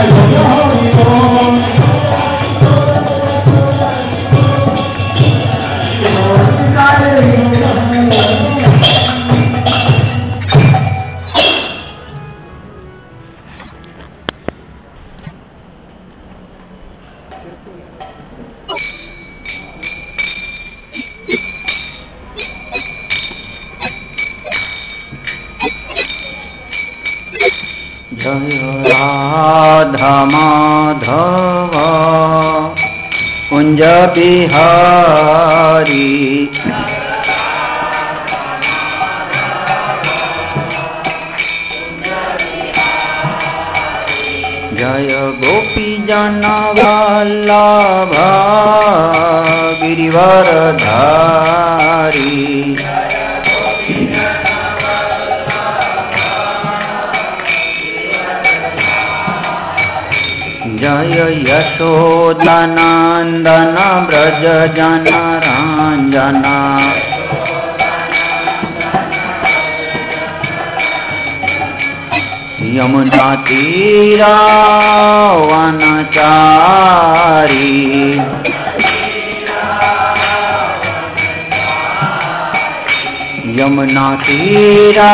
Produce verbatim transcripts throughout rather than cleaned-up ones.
जय राधा माधव कुंज बिहारी जय गोपी जन वल्लभ गिरिवरधारी जय यशोदानंदन ब्रज जन रंजना यमुना तीरा वनचारी यमुना तीरा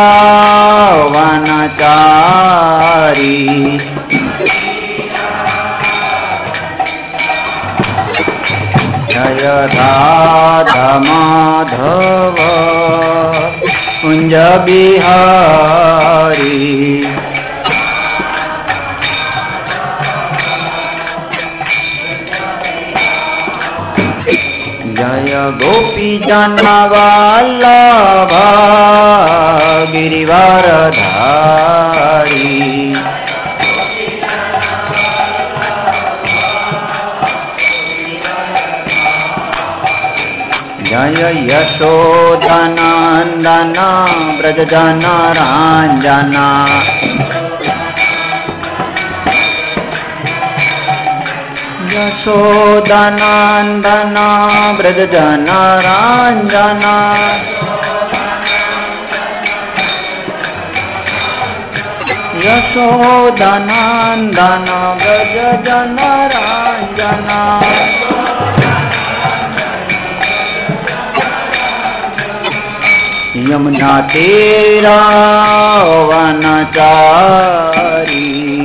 वनचारी जय राधा माधव कुंज बिहारी जय गोपी जन वल्लभ गिरिवरधारी जय यशोदानंदन ब्रज जन रंजना यशोदानंदन ब्रज जन रंजना यशोदानंदन ब्रज जन रंजना यमुना तेरा वनचारी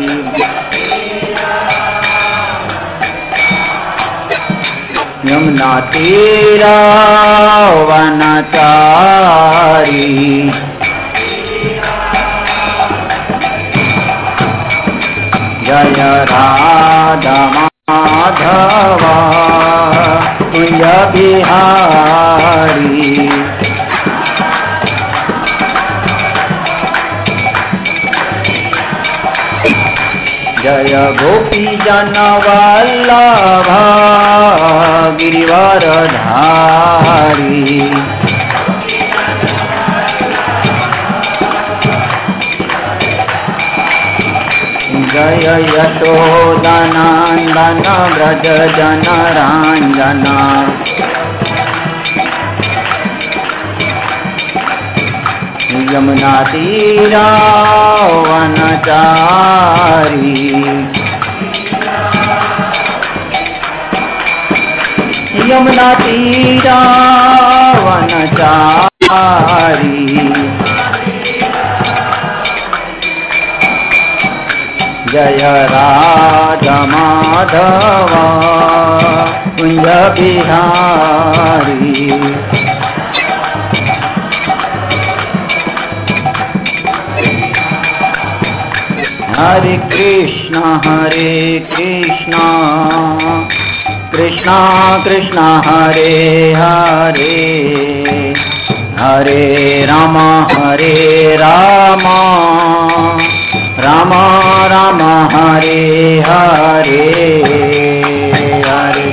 यमुना तेरा वनचारी जय राधा माधव कुंज बिहारी जय गोपी जन वल्लभ गिरिवरधारी जय यशोदानंदन ब्रज जन रंजना यमुना तीरा वनचारी यमुना तीरा वनचारी जय राधा माधव कुंज बिहारी हरे कृष्णा हरे कृष्णा कृष्णा कृष्णा हरे हरे हरे राम हरे राम राम राम हरे हरे हरे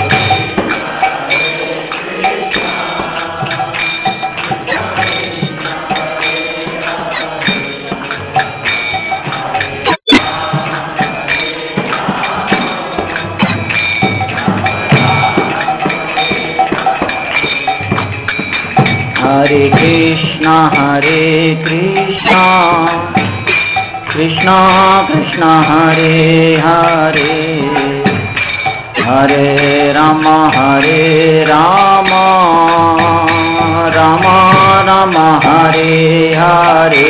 हरे कृष्णा हरे कृष्णा कृष्णा कृष्णा हरे हरे हरे राम हरे राम राम राम हरे हरे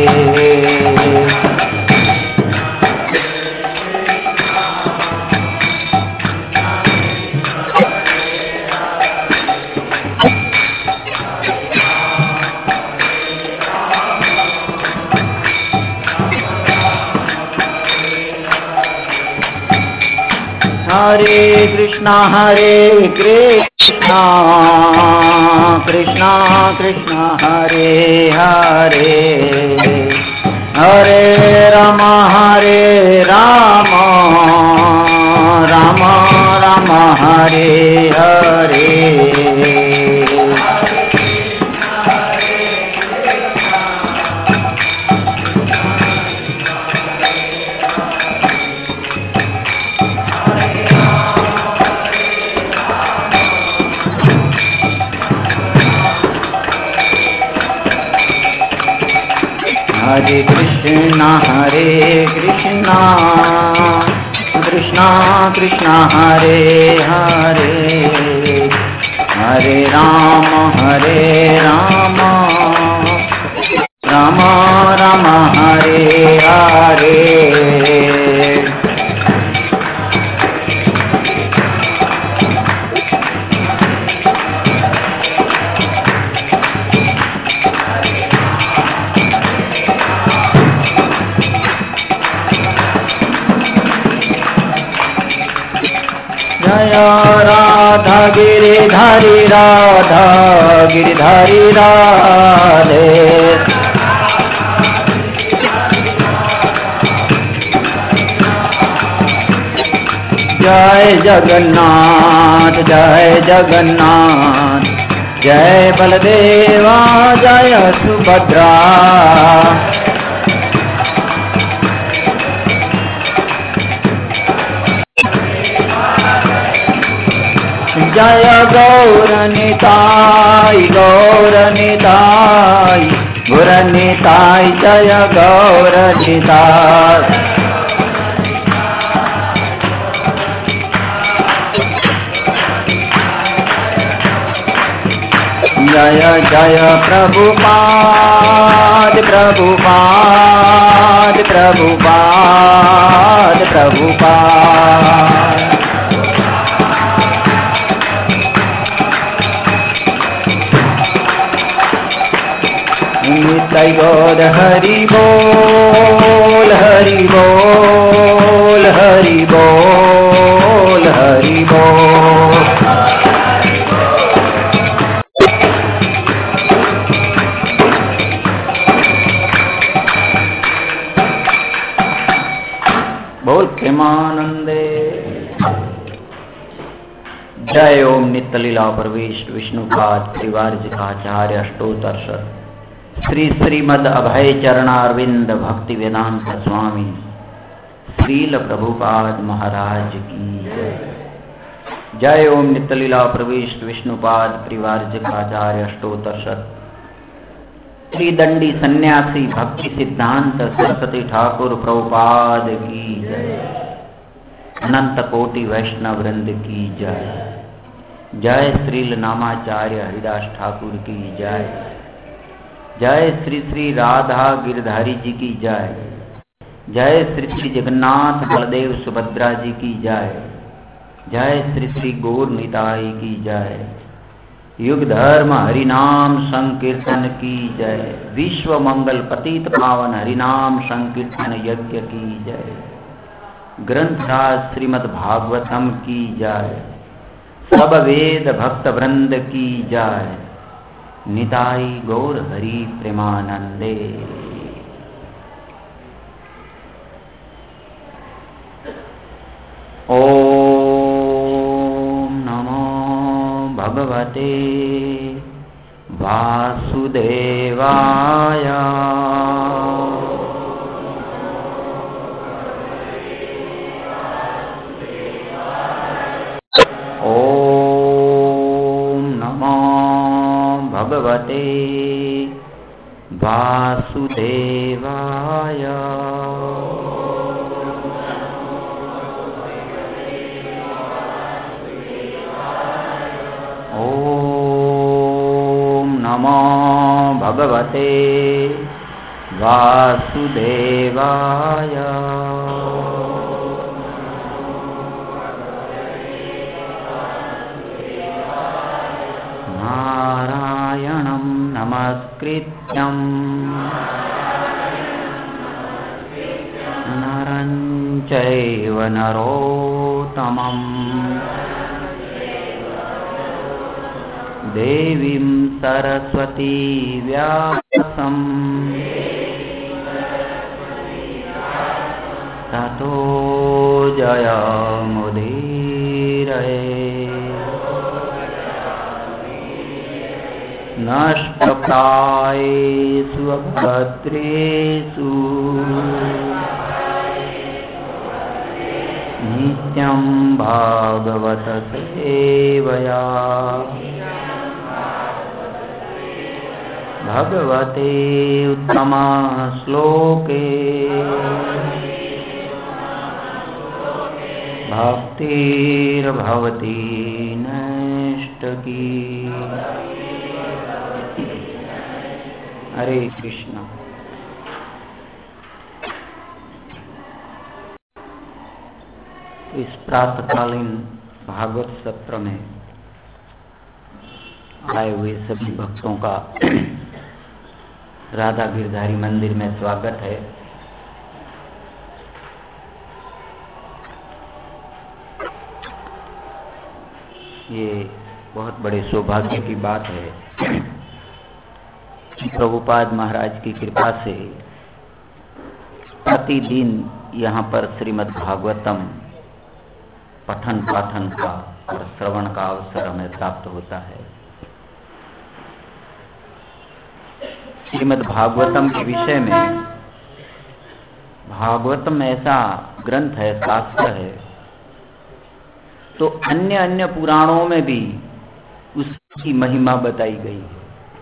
हरे कृष्णा हरे कृष्णा कृष्णा कृष्णा हरे हरे हरे राम हरे राम राम राम हरे हरे हरे कृष्णा हरे कृष्णा कृष्णा कृष्णा हरे हरे हरे राम हरे राम राम राम हरे हरे जय राधा गिरिधारी राधा गिरिधारी राधे जय जगन्नाथ जय जगन्नाथ जय बलदेवा जय सुभद्रा जय गौरनिताय गौरनिताय गौरनिताय जय गौरनिताय जय जय प्रभुपाद प्रभुपाद प्रभुपाद प्रभुपाद निताय गौर हरि बोल हरि बोल हरि बोल हरि बोल बोल प्रेमानंदे। जय ओम नित्य लीला प्रवेश विष्णुपाद त्रिवार्जिकाचार्य अष्टोत्तर श्री श्रीमद अभय चरणारविंद भक्ति वेदांत स्वामी श्रील प्रभुपाद महाराज की जय। जय ओम नित्य लीला प्रवेश विष्णुपाद त्रिवार्जिकाचार्य अष्टोत्तर त्रिदंडी सन्यासी भक्ति सिद्धांत सरस्वती ठाकुर प्रभुपाद की जय। अनंत कोटि वैष्णव वृंद की जय। जय श्रील नामाचार्य हरिदास ठाकुर की जय। जय श्री श्री राधा गिरधारी जी की जय। जय श्री श्री जगन्नाथ बलदेव सुभद्रा जी की जय। जय श्री श्री गौर निताई की जय। युग धर्म हरिनाम संकीर्तन की जय। विश्व मंगल पतित पावन हरिनाम संकीर्तन यज्ञ की जय। ग्रंथराज श्रीमद् भागवतम की जय। सब वेद भक्त वृंद की जय। निताई गौर हरि प्रेमानंदे। ओम नमो भगवते वासुदेवाय। ओम नमो भगवते वासुदेवाय। भगवते वासुदेवाय। नारायणं नमस्कृत्यं नरं चैव नरोत्तमं देवीं सरस्वती व्यासं ततो जयमुदीरये। नष्टप्रायेषु अभद्रेषु नित्यं भागवत सेवया भगवते उत्तम श्लोके भक्तिर्भवति नैष्ठिकी। हरे कृष्ण। इस प्रातःकालीन भागवत सत्र में आए हुए सभी भक्तों का राधा गिरधारी मंदिर में स्वागत है। ये बहुत बड़े सौभाग्य की बात है कि प्रभुपाद महाराज की कृपा से प्रतिदिन यहाँ पर श्रीमद् भागवतम पठन पाठन का और श्रवण का अवसर हमें प्राप्त होता है। श्रीमद् भागवतम के विषय में, भागवतम ऐसा ग्रंथ है, शास्त्र है, तो अन्य अन्य पुराणों में भी उसकी महिमा बताई गई है।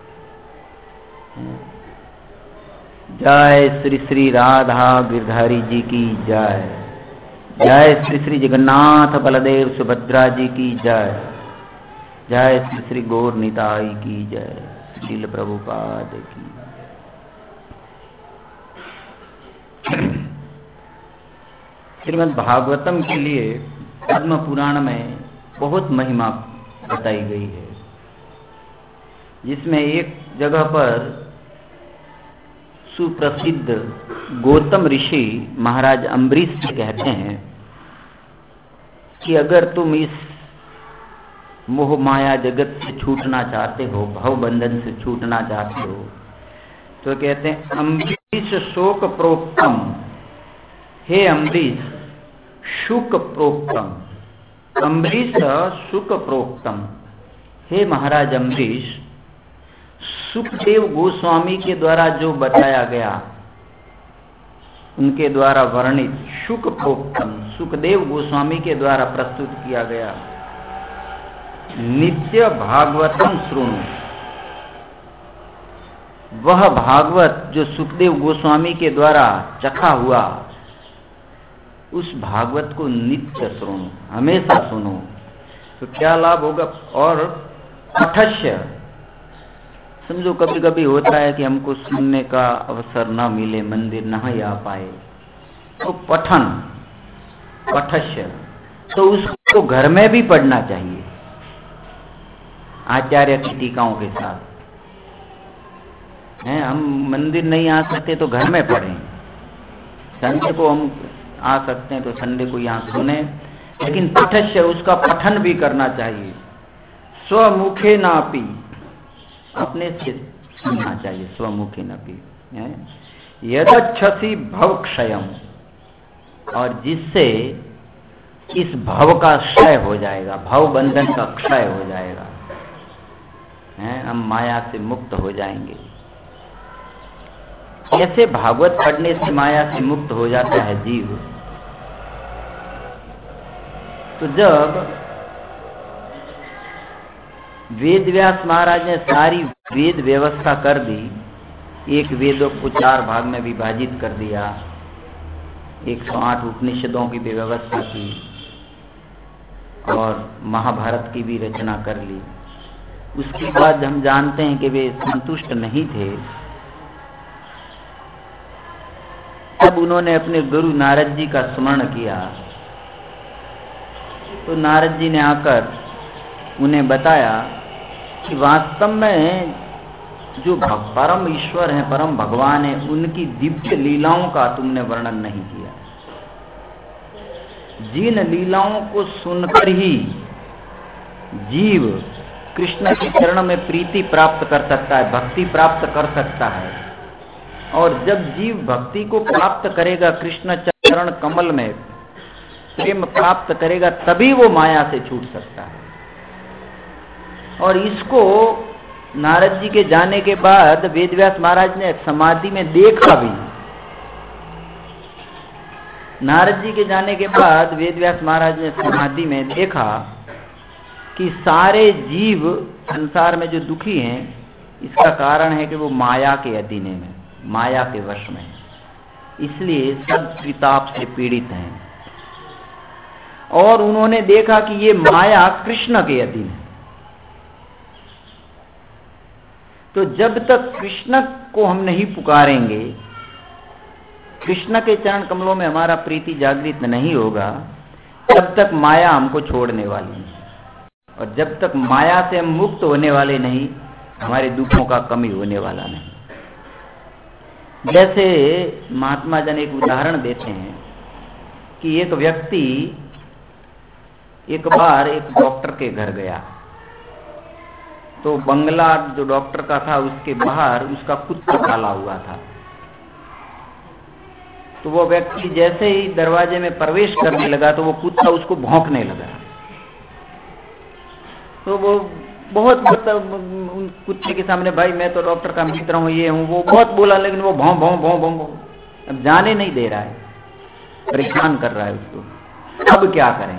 जय श्री श्री राधा गिरधारी जी की जय। जय श्री श्री जगन्नाथ बलदेव सुभद्रा जी की जय। जय श्री श्री गौर निताई की जय। श्रील प्रभुपाद की। श्रीमद् भागवतम के लिए पद्म पुराण में बहुत महिमा बताई गई है, जिसमें एक जगह पर सुप्रसिद्ध गौतम ऋषि महाराज अम्बरीश से कहते हैं कि अगर तुम इस मोह माया जगत से छूटना चाहते हो, भव बंधन से छूटना चाहते हो, तो कहते हैं अम्बरीश शोक प्रोक्तम, हे अम्बरीश शुक प्रोक्तम। अम्बरीश शुक प्रोक्तम, हे महाराज अम्बरीश सुखदेव गोस्वामी के द्वारा जो बताया गया, उनके द्वारा वर्णित शुक प्रोक्तम, सुखदेव गोस्वामी के द्वारा प्रस्तुत किया गया नित्य भागवतम श्रृणु। वह भागवत जो सुखदेव गोस्वामी के द्वारा चखा हुआ, उस भागवत को नित्य श्रृणु, हमेशा सुनो, तो क्या लाभ होगा। और पठस्य, समझो कभी कभी होता है कि हमको सुनने का अवसर न मिले, मंदिर नहीं आ पाए, तो पठन पठस्य, तो उसको घर में भी पढ़ना चाहिए आचार्य की टीकाओं के साथ। हैं, हम मंदिर नहीं आ सकते तो घर में पढ़ें, संडे को हम आ सकते हैं तो संडे को यहाँ सुने, लेकिन पठस्य, उसका पठन भी करना चाहिए। स्वमुखे नापि, अपने से सुनना चाहिए, स्वमुखे नापि। यदच्छसि भव क्षयम, और जिससे इस भव का क्षय हो जाएगा, भव बंधन का क्षय हो जाएगा, हैं, हम माया से मुक्त हो जाएंगे। कैसे भागवत पढ़ने से माया से मुक्त हो जाता है जीव। तो जब वेद व्यास महाराज ने सारी वेद व्यवस्था कर दी, एक वेदों को चार भाग में विभाजित कर दिया, एक सौ आठ उपनिषदों की भी व्यवस्था की और महाभारत की भी रचना कर ली। उसके बाद हम जानते हैं कि वे संतुष्ट नहीं थे, तब उन्होंने अपने गुरु नारद जी का स्मरण किया। तो नारद जी ने आकर उन्हें बताया कि वास्तव में जो परम ईश्वर हैं, परम भगवान हैं, उनकी दिव्य लीलाओं का तुमने वर्णन नहीं किया। जिन लीलाओं को सुनकर ही जीव कृष्ण के चरण में प्रीति प्राप्त कर सकता है, भक्ति प्राप्त कर सकता है, और जब जीव भक्ति को प्राप्त करेगा, कृष्ण चरण कमल में प्रेम प्राप्त करेगा, तभी वो माया से छूट सकता है। और इसको नारद जी के जाने के बाद वेदव्यास महाराज ने समाधि में देखा भी। नारद जी के जाने के बाद वेदव्यास महाराज ने समाधि में देखा कि सारे जीव संसार में जो दुखी हैं, इसका कारण है कि वो माया के अधीन में, माया के वश में, इसलिए सब त्रिताप से पीड़ित हैं। और उन्होंने देखा कि ये माया कृष्ण के अधीन है। तो जब तक कृष्ण को हम नहीं पुकारेंगे, कृष्ण के चरण कमलों में हमारा प्रीति जागृत नहीं होगा, तब तक माया हमको छोड़ने वाली है। और जब तक माया से हम मुक्त होने वाले नहीं, हमारे दुखों का कमी होने वाला नहीं। जैसे महात्मा जन एक उदाहरण देते हैं कि एक व्यक्ति एक बार एक डॉक्टर के घर गया, तो बंगला जो डॉक्टर का था उसके बाहर उसका कुत्ता पाला हुआ था। तो वो व्यक्ति जैसे ही दरवाजे में प्रवेश करने लगा तो वो कुत्ता उसको भौंकने लगा। तो वो बहुत मतलब उन कुत्ते के सामने, भाई मैं तो डॉक्टर का मित्र हूँ, ये हूँ, वो बहुत बोला, लेकिन वो भौं भौं भौं भौं अब जाने नहीं दे रहा है, परेशान कर रहा है उसको। अब क्या करें?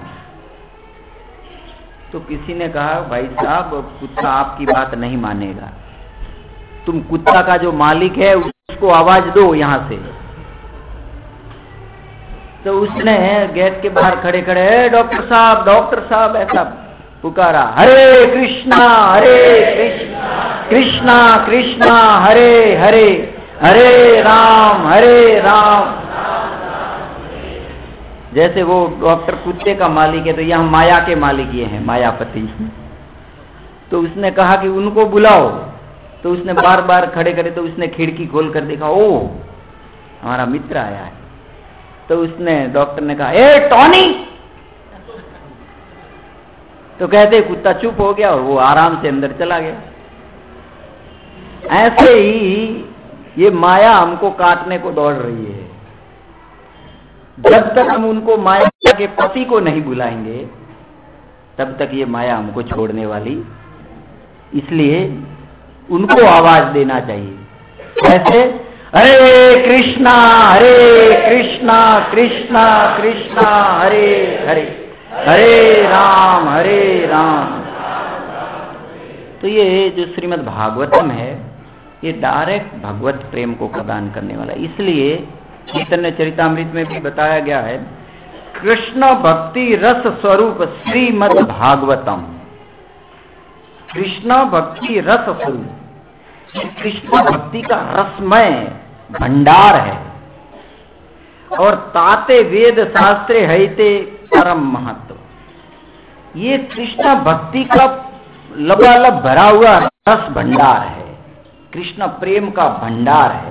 तो किसी ने कहा, भाई साहब कुत्ता आपकी बात नहीं मानेगा, तुम कुत्ता का जो मालिक है उसको आवाज दो यहां से। तो उसने गेट के बाहर खड़े खड़े डॉक्टर साहब डॉक्टर साहब ऐसा पुकारा, हरे कृष्णा हरे कृष्णा कृष्णा कृष्णा हरे हरे हरे राम हरे राम। जैसे वो डॉक्टर कुत्ते का मालिक है, तो यहाँ माया के मालिक ये हैं, मायापति। तो उसने कहा कि उनको बुलाओ। तो उसने बार बार खड़े खड़े, तो उसने खिड़की खोल कर देखा, ओ हमारा मित्र आया है। तो उसने डॉक्टर ने कहा, ए टॉनी। तो कहते कुत्ता चुप हो गया और वो आराम से अंदर चला गया। ऐसे ही ये माया हमको काटने को दौड़ रही है। जब तक हम उनको माया के पति को नहीं बुलाएंगे, तब तक ये माया हमको छोड़ने वाली। इसलिए उनको आवाज देना चाहिए। कैसे? हरे कृष्णा हरे कृष्णा कृष्णा कृष्णा हरे हरे हरे राम हरे राम। तो ये जो श्रीमद् भागवतम है, ये डायरेक्ट भगवत प्रेम को प्रदान करने वाला। इसलिए चैतन्य चरितामृत में भी बताया गया है, कृष्ण भक्ति रस स्वरूप श्रीमद् भागवतम। कृष्ण भक्ति रस स्वरूप, कृष्ण भक्ति का रसमय भंडार है। और ताते वेद शास्त्रे हईते परम महत्व। ये कृष्ण भक्ति का लबालब भरा हुआ रस भंडार है, कृष्ण प्रेम का भंडार है।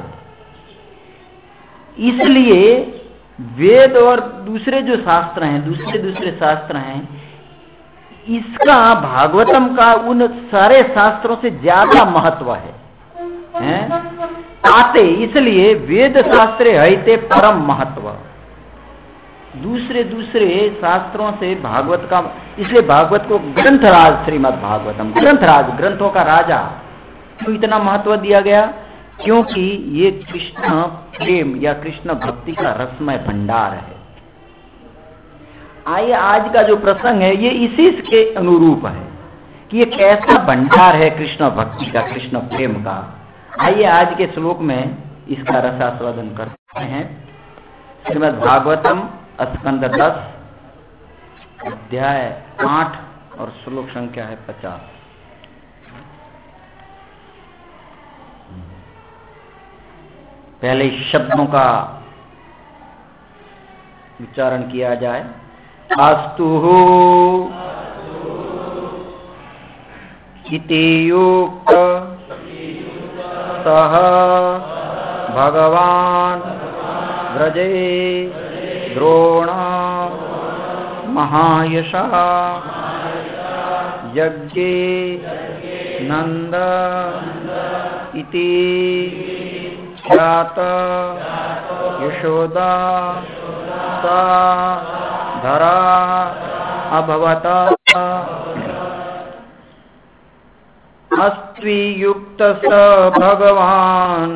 इसलिए वेद और दूसरे जो शास्त्र हैं, दूसरे दूसरे शास्त्र हैं, इसका भागवतम का उन सारे शास्त्रों से ज्यादा महत्व है, हैं? ताते, इसलिए वेद शास्त्रे हईते परम महत्व। दूसरे दूसरे शास्त्रों से भागवत का, इसलिए भागवत को ग्रंथराज, श्रीमद् भागवतम ग्रंथराज, ग्रंथों का राजा क्यों इतना महत्व दिया गया? क्योंकि ये कृष्ण प्रेम या कृष्ण भक्ति का रसमय भंडार है। आइए आज का जो प्रसंग है ये इसी के अनुरूप है कि ये कैसा भंडार है कृष्ण भक्ति का, कृष्ण प्रेम का। आइए आज के श्लोक में इसका रसास्वादन करते हैं। श्रीमद् भागवतम स्कंद दस अध्याय आठ और श्लोक संख्या है पचास। पहले शब्दों का उच्चारण किया जाए। अस्तु इति युक्त सह भगवान व्रजे द्रोण महायशा यज्ञे नंद इति ख्यात यशोदा सा धरा अभवत। अस्त्वियुक्त स भगवान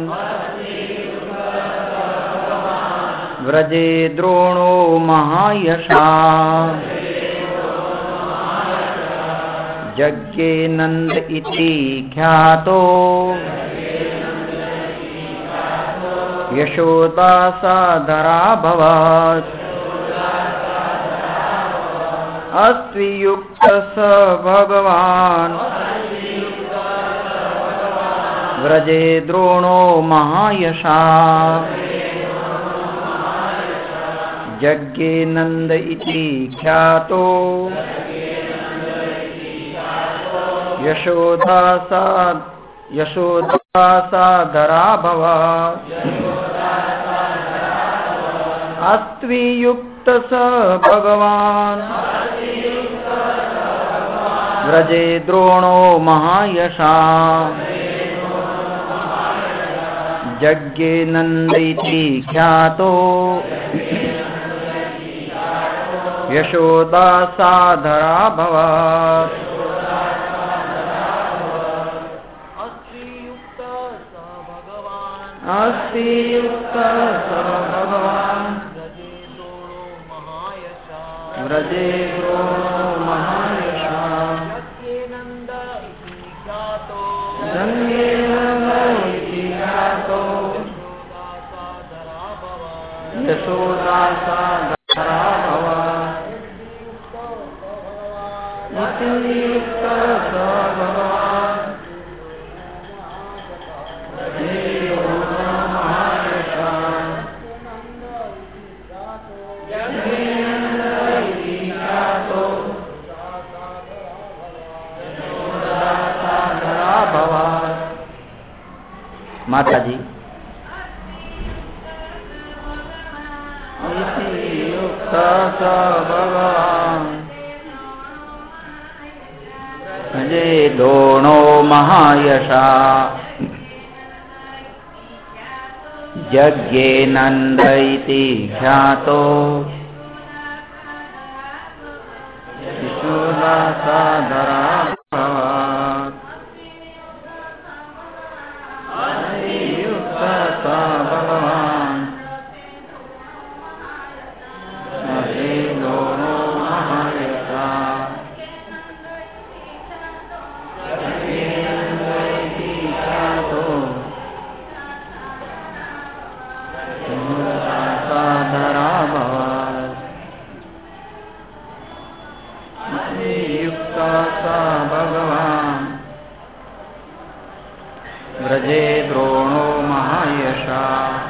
व्रजे द्रोणो महायशा यज्ञे नंद इति ख्यातो यशोदा सा धरा भवत्। अस्त्वियुक्त स भगवान व्रजे द्रोणो महायशा यज्ञे नंद इति ख्यातो यशोदा सा यशोदा सा धरा भवत्। अस्त्वियुक्त स भगवान व्रजे द्रोणो महायशा यज्ञे नंद इति ख्यातो यशोदा सा धरा भवत्। अस्त्वियुक्त स भगवान व्रजे द्रोणो महायशा यज्ञे नंद इति ख्यातो यशोदा सा धरा भवत्। अस्त्वियुक्त स भगवान माता जी युक्त स भगवान व्रजे द्रोणो महायशा यज्ञे नंद इति ख्यातो यशोदा सा धरा भवत्। अस्त्वियुक्त स भगवान व्रजे द्रोणो महायशा यज्ञे नंद इति ख्यातो यशोदा सा धरा भवत्। अस्त्वियुक्त स भगवान व्रजे द्रोणो महायशा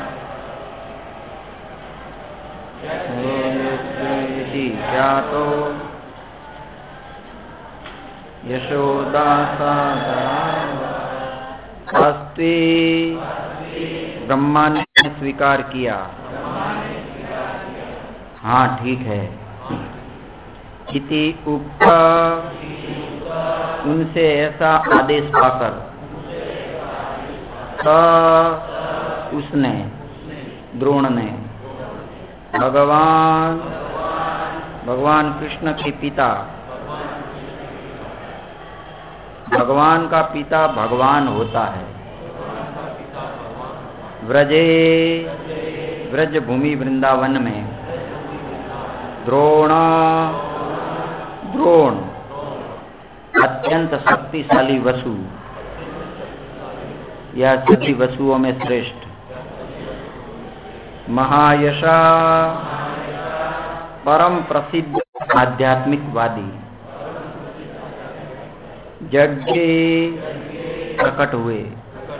इति ख्यातो यशोदा सा धरा भवत्। अस्ति ब्रह्मा ने स्वीकार किया। हाँ ठीक है। इति उक्त उनसे ऐसा आदेश पाकर स उसने द्रोण ने भगवान भगवान कृष्ण के पिता भगवान का पिता भगवान होता है। व्रजे व्रज भूमि वृंदावन में द्रोण द्रोण अत्यंत शक्तिशाली वसु या सभी वसुओं में श्रेष्ठ महायशा परम प्रसिद्ध आध्यात्मिकवादी यज्ञ प्रकट हुए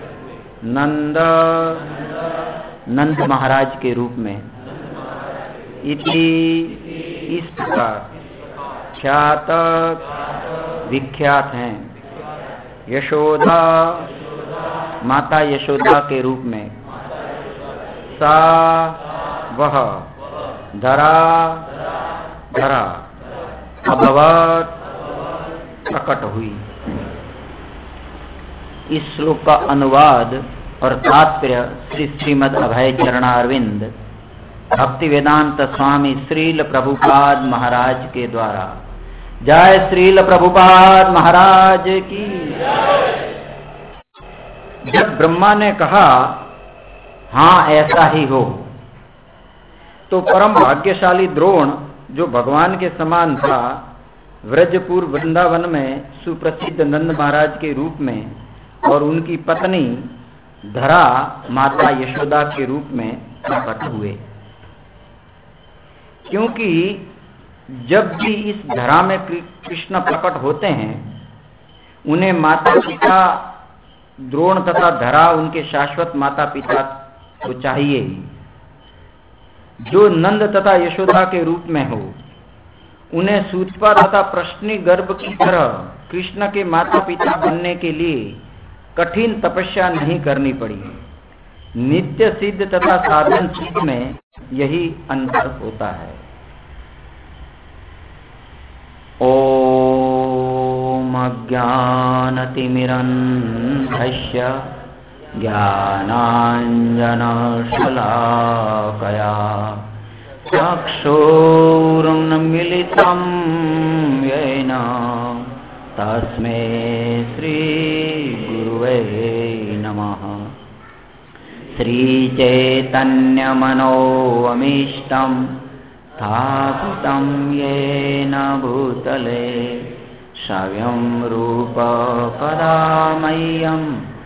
नंद नंद महाराज के रूप में इति इस प्रकार ख्यात विख्यात हैं। यशोदा माता यशोदा के रूप में, सा वह धरा धरा अभवत प्रकट हुई। इस श्लोक का अनुवाद और तात्पर्य श्री श्रीमद् अभय चरणारविंद भक्ति वेदांत स्वामी श्रील प्रभुपाद महाराज के द्वारा। जय श्रील प्रभुपाद महाराज की। जब ब्रह्मा ने कहा हाँ ऐसा ही हो, तो परम भाग्यशाली द्रोण जो भगवान के समान था, व्रजपुर वृंदावन में सुप्रसिद्ध नंद महाराज के रूप में और उनकी पत्नी धरा माता यशोदा के रूप में प्रकट हुए। क्योंकि जब भी इस धरा में कृष्ण प्रकट होते हैं, उन्हें माता पिता द्रोण तथा धरा उनके शाश्वत माता पिता तो चाहिए ही। जो नंद तथा यशोदा के रूप में हो, उन्हें सूतपा तथा प्रश्नी गर्भ की तरह कृष्ण के माता पिता बनने के लिए कठिन तपस्या नहीं करनी पड़ी। नित्य सिद्ध तथा साधन सिद्ध में यही अंतर होता है। ओम अज्ञानतिमिरन्धस्य ज्ञानाञ्जनशलाकया चक्षुरुन्मीलितं येन तस्मै श्रीगुरुवे नमः। श्रीचैतन्यमनोऽमीष्टं स्थापितं येन भूतले स्वयं रूप कदा मह्यं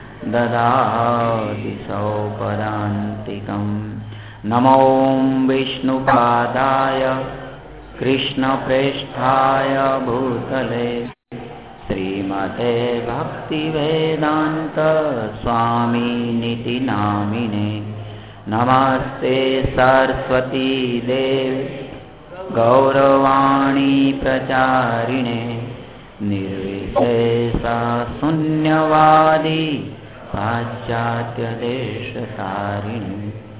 ददाति सौपदान्तिकं। नमो विष्णुपादाय कृष्णप्रेष्ठाय भूतले श्रीमते भक्तिवेदान्त स्वामिनिति नामिने। नमस्ते सरस्वती देवी गौरवाणी प्रचारिणे निर्विशेषा शून्यवादी पाश्चात्य देशतारिणे।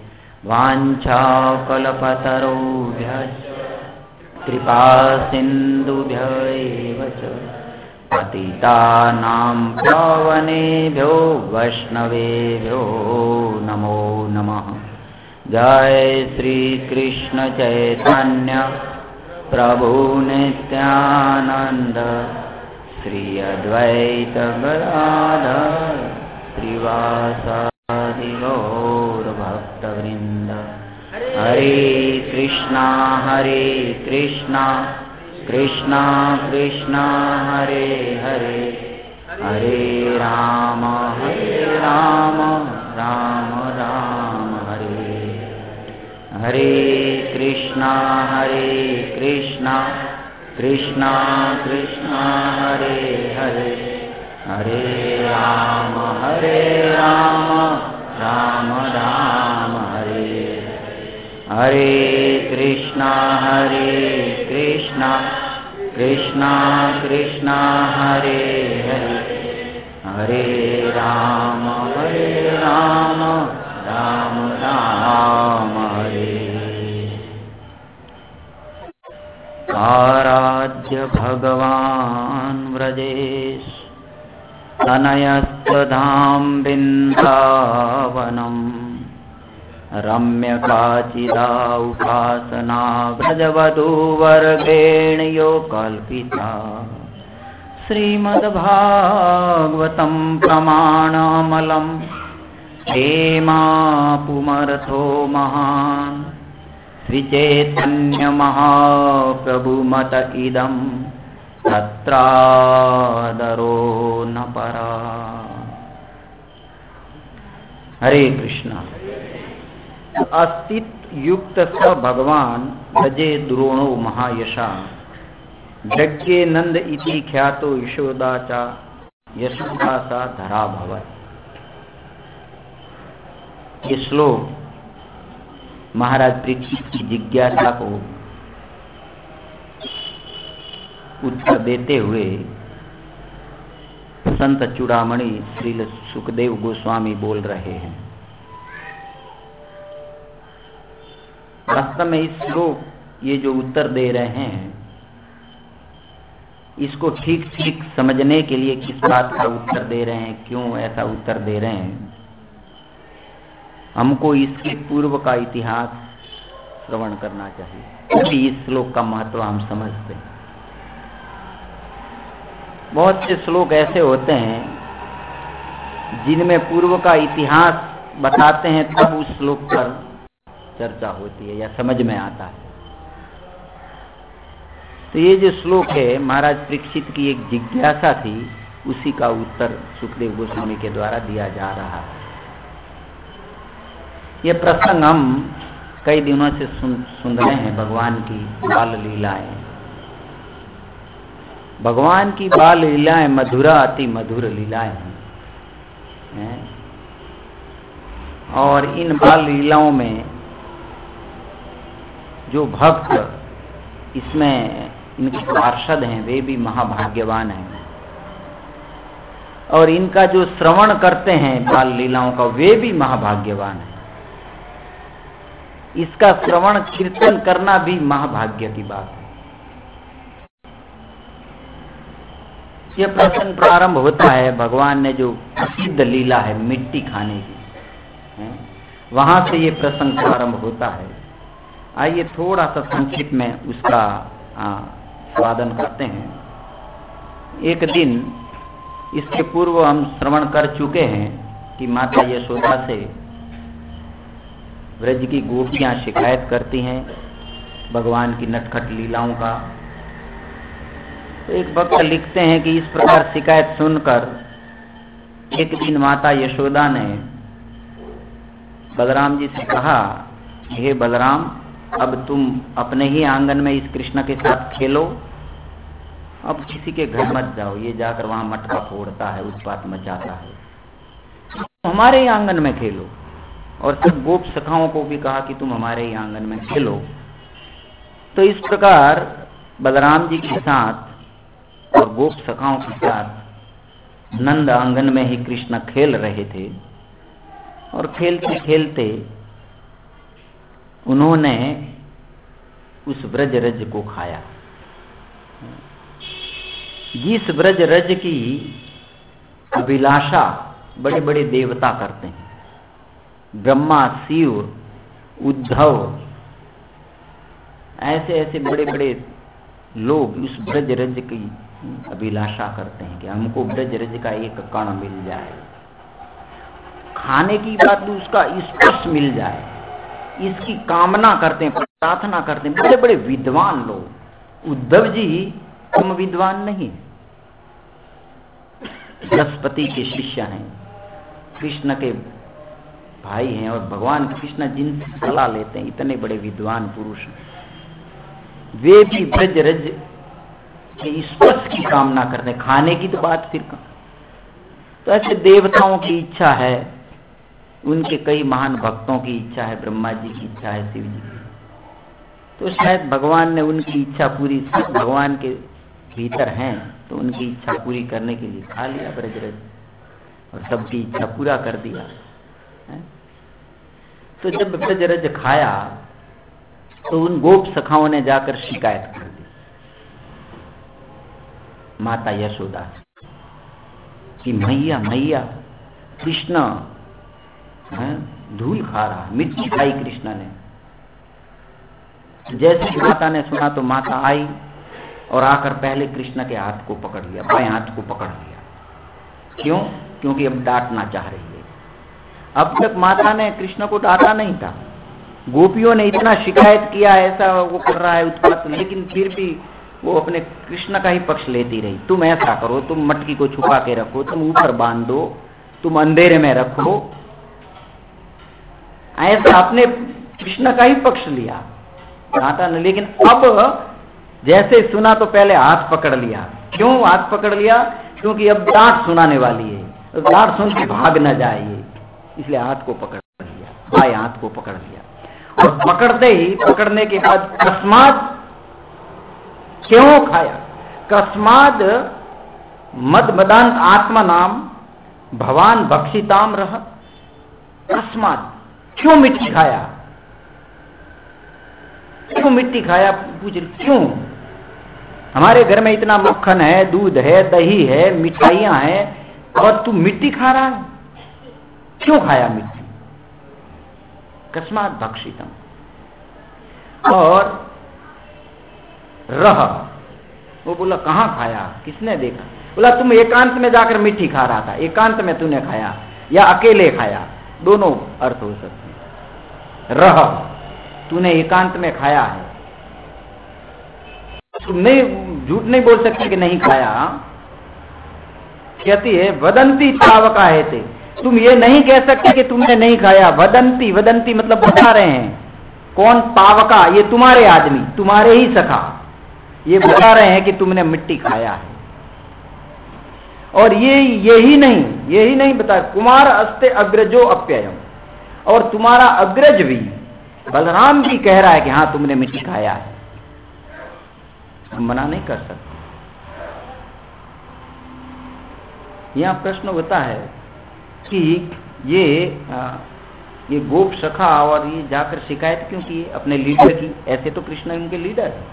वाञ्छाकल्पतरुभ्यश्च कृपा सिन्धुभ्यैव च पतितानां पावनेभ्यो वैष्णवेभ्यो नमो नमः। जय श्री कृष्ण चैतन्य प्रभु नित्यानंद श्री अद्वैत गदाधर श्रीवासादि गौर भक्तवृंद। हरे कृष्णा हरे कृष्णा कृष्णा कृष्णा हरे हरे हरे राम हरे राम राम राम हरे हरे। कृष्णा हरे कृष्णा कृष्णा कृष्णा हरे हरे हरे राम हरे राम राम राम हरे हरे। कृष्णा हरे कृष्णा कृष्णा कृष्णा हरे हरे हरे राम हरे राम राम राम हरे। आराध्य भगवान व्रजेश तनयस्तधाम वृंदावनम रम्यकाचिदा उपासना व्रजवधूवर्गेण यो कल्पिता। श्रीमद्भागवतं प्रमाणामलं हेमापुमर्थो महान् श्रीचैतन्यमहाप्रभुमत इदं तत्रादरो न परा। हरे कृष्णा। अस्तित्व युक्त स भगवान भजे द्रोणो महायशा जज्ञे नंद इति ख्यातो यशोदा चा यशोदा सा धरा भवत्। ये श्लोक महाराज परीक्षित की जिज्ञासा को उत्तर देते हुए संत चूड़ामणि श्रील सुखदेव गोस्वामी बोल रहे हैं। वास्तव में इस श्लोक ये जो उत्तर दे रहे हैं, इसको ठीक ठीक समझने के लिए किस बात का उत्तर दे रहे हैं, क्यों ऐसा उत्तर दे रहे हैं, हमको इसके पूर्व का इतिहास श्रवण करना चाहिए, तभी इस श्लोक का महत्व हम समझते हैं। बहुत से श्लोक ऐसे होते हैं जिनमें पूर्व का इतिहास बताते हैं, तब उस श्लोक पर चर्चा होती है या समझ में आता है। तो ये जो श्लोक है, महाराज परीक्षित की एक जिज्ञासा थी, उसी का उत्तर सुखदेव गोस्वामी के द्वारा दिया जा रहा है। ये प्रसंग हम कई दिनों से सुन सुन रहे हैं, भगवान की बाल लीलाएं। भगवान की बाल लीलाएं मधुरा, अति मधुर लीलाएं हैं, और इन बाल लीलाओं में जो भक्त इसमें इनके पार्षद हैं, वे भी महाभाग्यवान हैं, और इनका जो श्रवण करते हैं बाल लीलाओं का, वे भी महाभाग्यवान हैं। इसका श्रवण कीर्तन करना भी महाभाग्य की बात है। यह प्रसंग प्रारंभ होता है, भगवान ने जो प्रसिद्ध लीला है मिट्टी खाने की है, वहां से ये प्रसंग प्रारंभ होता है। आइए थोड़ा सा संक्षिप्त में उसका स्वादन करते हैं। एक दिन इसके पूर्व हम श्रवण कर चुके हैं कि माता यशोदा से ब्रज की गोपियां शिकायत करती हैं भगवान की नटखट लीलाओं का। तो एक भक्त लिखते हैं कि इस प्रकार शिकायत सुनकर एक दिन माता यशोदा ने बलराम जी से कहा, हे बलराम, अब तुम अपने ही आंगन में इस कृष्ण के साथ खेलो, अब किसी के घर मत जाओ, ये जाकर वहां मटका फोड़ता है, उत्पात मचाता है, तुम हमारे ही आंगन में खेलो। और सब गोप सखाओं को भी कहा कि तुम हमारे ही आंगन में खेलो। तो इस प्रकार बलराम जी के साथ और गोप सखाओं के साथ नंद आंगन में ही कृष्ण खेल रहे थे, और खेलते खेलते उन्होंने उस ब्रज रज को खाया। जिस ब्रज रज की अभिलाषा बड़े बड़े देवता करते हैं, ब्रह्मा, शिव, उद्धव, ऐसे ऐसे बड़े बड़े लोग उस ब्रज रज की अभिलाषा करते हैं कि हमको ब्रज रज का एक कण मिल जाए, खाने की बात भी उसका स्पर्श मिल जाए, इसकी कामना करते हैं, प्रार्थना करते हैं बड़े बड़े विद्वान लोग। उद्धव जी कम विद्वान नहीं, बृहस्पति के शिष्य हैं, कृष्ण के भाई हैं, और भगवान कृष्ण जिनसे सलाह लेते हैं, इतने बड़े विद्वान पुरुष हैं, वे भी ब्रज रज के स्पर्श की कामना करते हैं, खाने की तो बात फिर कम। तो ऐसे देवताओं की इच्छा है, उनके कई महान भक्तों की इच्छा है, ब्रह्मा जी की इच्छा है, शिव जी की, तो शायद भगवान ने उनकी इच्छा पूरी, सब भगवान के भीतर हैं, तो उनकी इच्छा पूरी करने के लिए खा लिया ब्रज रज, और सबकी इच्छा पूरा कर दिया है। तो जब ब्रज रज खाया तो उन गोप सखाओं ने जाकर शिकायत कर दी माता यशोदा कि मैया मैया कृष्ण धूल खा रहा, मिट्टी खाई कृष्ण ने। जैसे माता ने सुना तो माता आई और आकर पहले कृष्ण के हाथ को पकड़ लिया, बाएं हाथ को पकड़ लिया। क्यों? क्योंकि अब डांटना चाह रही है। अब तक माता ने कृष्ण को डांटा नहीं था, गोपियों ने इतना शिकायत किया, ऐसा वो कर रहा है उत्पात, लेकिन फिर भी वो अपने कृष्ण का ही पक्ष लेती रही। तुम ऐसा करो, तुम मटकी को छुपा के रखो, तुम ऊपर बांध दो, तुम अंधेरे में रखो, ऐसा अपने कृष्ण का ही पक्ष लिया माता ने। लेकिन अब जैसे सुना तो पहले हाथ पकड़ लिया। क्यों हाथ पकड़ लिया? क्योंकि अब डांट सुनाने वाली है, डांट सुन के भाग न जाए ये, इसलिए हाथ को पकड़ लिया, बाएं हाथ को पकड़ लिया। और पकड़ते ही, पकड़ने के बाद कस्मात क्यों खाया? कस्माद मद मदांत आत्मा नाम भवान भक्षिताम रह। कस्मात क्यों मिट्टी खाया? क्यों मिट्टी खाया? पूछ क्यों? हमारे घर में इतना मक्खन है, दूध है, दही है, मिठाइयां हैं, और तू मिट्टी खा रहा है? क्यों खाया मिट्टी? कस्मात भक्षितम। और रह, वो बोला कहां खाया, किसने देखा? बोला तुम एकांत में जाकर मिट्टी खा रहा था, एकांत में तूने खाया या अकेले खाया, दोनों अर्थ हो सकते हैं। रह, तूने एकांत में खाया है, तुम नहीं, झूठ नहीं बोल सकती कि नहीं खाया। कहती है वदंती तावका है थे, तुम ये नहीं कह सकते कि तुमने नहीं खाया। वदंती, वदंती मतलब बता रहे हैं। कौन? पावका, ये तुम्हारे आदमी, तुम्हारे ही सखा, ये बता रहे हैं कि तुमने मिट्टी खाया है। और ये यही नहीं, यही नहीं बता, कुमार अस्ते अग्रजो अप्ययम, और तुम्हारा अग्रज भी बलराम भी कह रहा है कि हाँ तुमने मिट्टी खाया है। हम मना नहीं कर सकते। यहां प्रश्न होता है कि ये आ, ये गोप सखा और ये जाकर शिकायत क्यों की अपने लीडर की? ऐसे तो कृष्ण उनके लीडर है,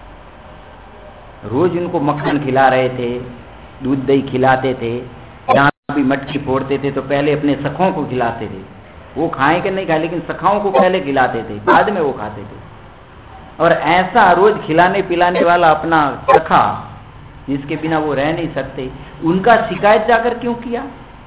रोज इनको मक्खन खिला रहे थे, दूध दही खिलाते थे, जहां भी मटकी फोड़ते थे तो पहले अपने सखों को खिलाते थे। वो खाएं कि नहीं खाए, लेकिन सखाओं को पहले खिलाते थे, बाद में वो खाते थे। और ऐसा रोज खिलाने पिलाने वाला अपना सखा, जिसके बिना वो रह नहीं सकते, उनका शिकायत जाकर क्यों किया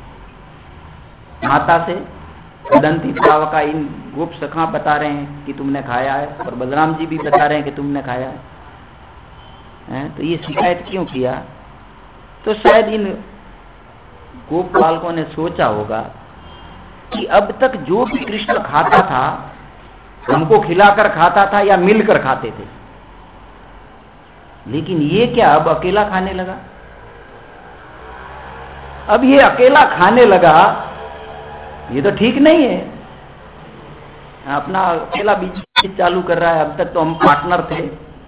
माता से? दंती का इन गोप सखा बता रहे हैं कि तुमने खाया है, और बलराम जी भी बता रहे हैं कि तुमने खाया है, है? तो ये शिकायत क्यों किया? तो शायद इन गोप बालकों ने सोचा होगा कि अब तक जो भी कृष्ण खाता था, हमको खिलाकर खाता था या मिलकर खाते थे, लेकिन ये क्या अब अकेला खाने लगा? अब ये अकेला खाने लगा, ये तो ठीक नहीं है। अपना अकेला बिजनेस चालू कर रहा है, अब तक तो हम पार्टनर थे।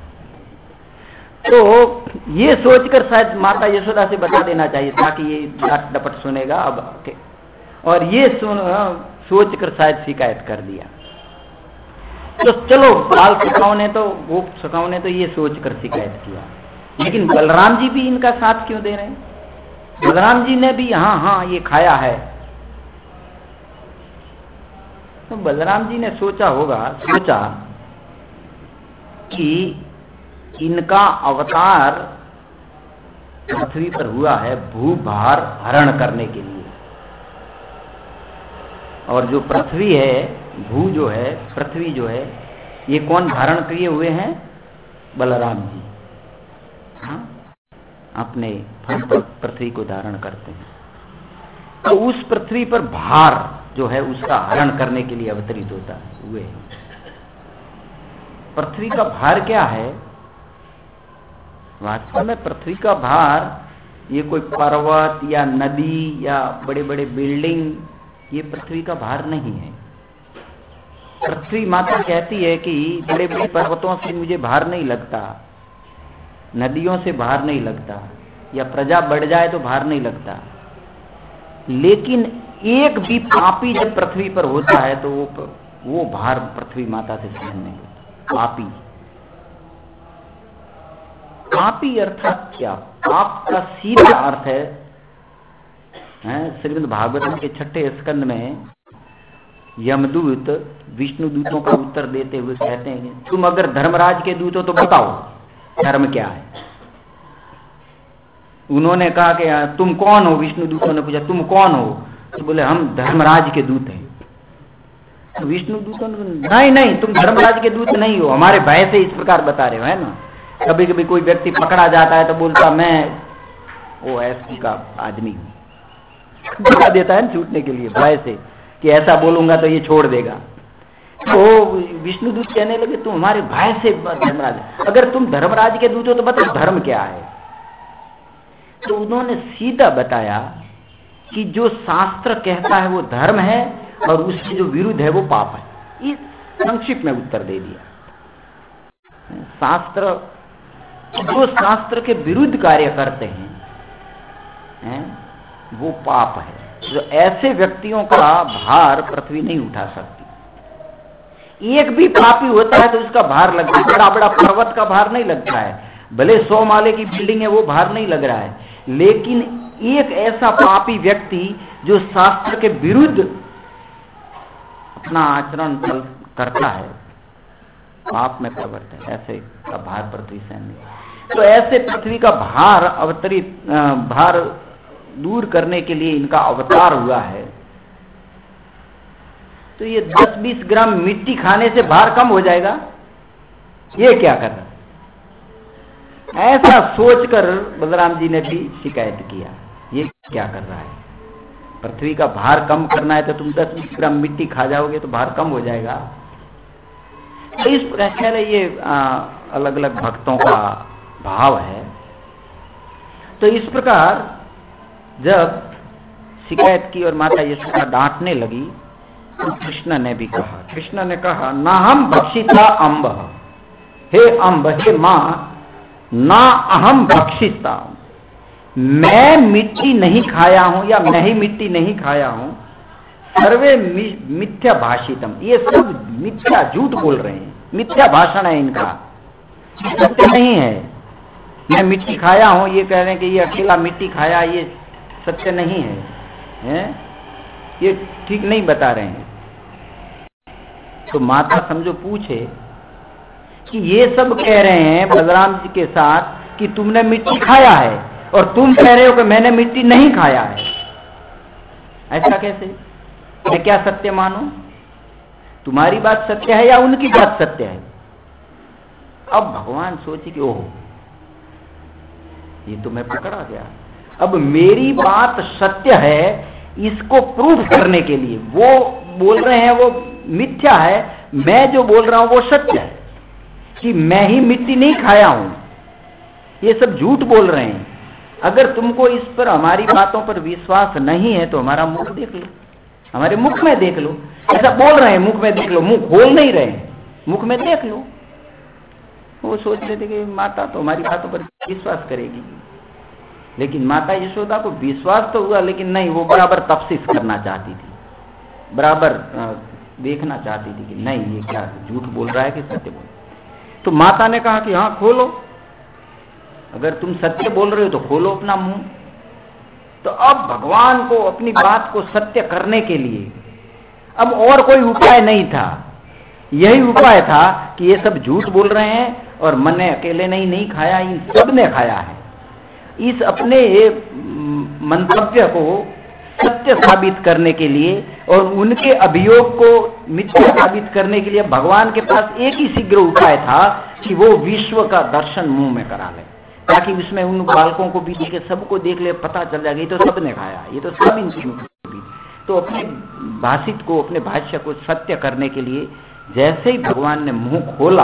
तो ये सोचकर शायद माता यशोदा से बता देना चाहिए था कि ये डांट डपट सुनेगा अब, और ये सुन सोचकर शायद शिकायत कर दिया। तो चलो बाल सखाओं ने तो, गोप सखाओं ने तो ये सोचकर शिकायत किया, लेकिन बलराम जी भी इनका साथ क्यों दे रहे हैं? बलराम जी ने भी हाँ हाँ ये खाया है। तो बलराम जी ने सोचा होगा, सोचा कि इनका अवतार पृथ्वी पर हुआ है भूभार हरण करने के लिए, और जो पृथ्वी है, भू जो है, पृथ्वी जो है, ये कौन धारण किए हुए हैं? बलराम जी। हाँ, अपने फल पर पृथ्वी को धारण करते हैं। तो उस पृथ्वी पर भार जो है उसका हरण करने के लिए अवतरित होता है हुए। पृथ्वी का भार क्या है? वास्तव में पृथ्वी का भार ये कोई पर्वत या नदी या बड़े बड़े बिल्डिंग, ये पृथ्वी का भार नहीं है। पृथ्वी माता कहती है कि बड़े बड़े पर्वतों से मुझे भार नहीं लगता, नदियों से भार नहीं लगता, या प्रजा बढ़ जाए तो भार नहीं लगता, लेकिन एक भी पापी जब पृथ्वी पर होता है तो वो वो भार पृथ्वी माता से सहन नहीं होता। पापी, पापी अर्थात क्या? पाप का सीधा अर्थ है, है श्रीमद् भागवतम के छठे स्कंद में यमदूत विष्णु दूतों का उत्तर देते हुए कहते हैं, तुम अगर धर्मराज के दूत हो तो बताओ धर्म क्या है। उन्होंने कहा कि तुम कौन हो? विष्णु दूतों ने पूछा तुम कौन हो? तो बोले हम धर्मराज के दूत हैं। तो विष्णु दूतों ने नहीं नहीं, तुम धर्मराज के दूत नहीं हो, हमारे भय से इस प्रकार बता रहे हो, है ना। कभी कभी कोई व्यक्ति पकड़ा जाता है तो बोलता मैं वो एसपी का आदमी हूँ, बता देता है छूटने के लिए भय से कि ऐसा बोलूंगा तो ये छोड़ देगा। तो विष्णुदूत कहने लगे तुम हमारे भय से धर्मराज, अगर तुम धर्मराज के दूत हो तो बताओ धर्म क्या है। तो उन्होंने सीधा बताया कि जो शास्त्र कहता है वो धर्म है और उसके जो विरुद्ध है वो पाप है। इस संक्षिप्त में उत्तर दे दिया। शास्त्र, जो शास्त्र के विरुद्ध कार्य करते हैं, हैं वो पाप है। जो ऐसे व्यक्तियों का भार पृथ्वी नहीं उठा सकती। एक भी पापी होता है तो उसका भार लगता है, बड़ा बड़ा पर्वत का भार नहीं लगता है, भले सौ माले की बिल्डिंग है वो भार नहीं लग रहा है, लेकिन एक ऐसा पापी व्यक्ति जो शास्त्र के विरुद्ध अपना आचरण करता है, पाप में प्रवृत्त है, ऐसे का भार पृथ्वी से नहीं। तो ऐसे पृथ्वी का भार अवतरित भार दूर करने के लिए इनका अवतार हुआ है। तो ये दस बीस ग्राम मिट्टी खाने से भार कम हो जाएगा? ये क्या कर रहा है? ऐसा सोचकर बलराम जी ने भी शिकायत किया, ये क्या कर रहा है? पृथ्वी का भार कम करना है तो तुम दस बीस ग्राम मिट्टी खा जाओगे तो भार कम हो जाएगा। तो इस प्रकार ये अलग अलग भक्तों का भाव है। तो इस प्रकार जब शिकायत की और माता यशोदा डांटने लगी तो कृष्ण ने भी कहा, कृष्ण ने कहा, ना हम भक्षिता अम्ब, हे अम्ब, हे माँ, ना अहम भक्षिता, मैं मिट्टी नहीं खाया हूं या मैं ही मिट्टी नहीं खाया हूं, सर्वे मिथ्या भाषितम, ये सब मिथ्या झूठ बोल रहे हैं, मिथ्या भाषण है इनका, सत्य नहीं है। मैं मिट्टी खाया हूं ये कह रहे हैं कि ये अकेला मिट्टी खाया, ये सत्य नहीं है, हैं? ये ठीक नहीं बता रहे हैं। तो माता समझो पूछे कि ये सब कह रहे हैं बलराम जी के साथ कि तुमने मिट्टी खाया है और तुम कह रहे हो कि मैंने मिट्टी नहीं खाया है, ऐसा कैसे? मैं क्या सत्य मानूं? तुम्हारी बात सत्य है या उनकी बात सत्य है? अब भगवान सोचे कि ओह, ये तो मैं पकड़ा गया। अब मेरी बात सत्य है, इसको प्रूफ करने के लिए वो बोल रहे हैं वो मिथ्या है, मैं जो बोल रहा हूं वो सत्य है कि मैं ही मिट्टी नहीं खाया हूं, ये सब झूठ बोल रहे हैं। अगर तुमको इस पर हमारी बातों पर विश्वास नहीं है तो हमारा मुख देख लो, हमारे मुख में देख लो। ऐसा बोल रहे हैं मुख में देख लो, मुंह खोल नहीं रहे, मुख में देख लो। वो सोच रहे थे कि माता तो हमारी बातों पर विश्वास करेगी, लेकिन माता यशोदा को विश्वास तो हुआ, लेकिन नहीं, वो बराबर तफ्सीस करना चाहती थी, बराबर देखना चाहती थी कि नहीं ये क्या झूठ बोल रहा है कि सत्य बोल। तो माता ने कहा कि हाँ खोलो, अगर तुम सत्य बोल रहे हो तो खोलो अपना मुंह। तो अब भगवान को अपनी बात को सत्य करने के लिए अब और कोई उपाय नहीं था, यही उपाय था कि ये सब झूठ बोल रहे हैं और मैंने अकेले नहीं नहीं खाया, इन सब ने खाया है। इस अपने मंतव्य को सत्य साबित करने के लिए और उनके अभियोग को मिथ्या साबित करने के लिए भगवान के पास एक ही शीघ्र उपाय था कि वो विश्व का दर्शन मुंह में करा ले, ताकि उसमें उन बालकों को भी देखे, सबको देख ले, पता चल जाएगा ये तो सबने खाया, ये तो सब इनकी भी। तो अपने भाषित को, अपने भाष्य को सत्य करने के लिए जैसे ही भगवान ने मुंह खोला,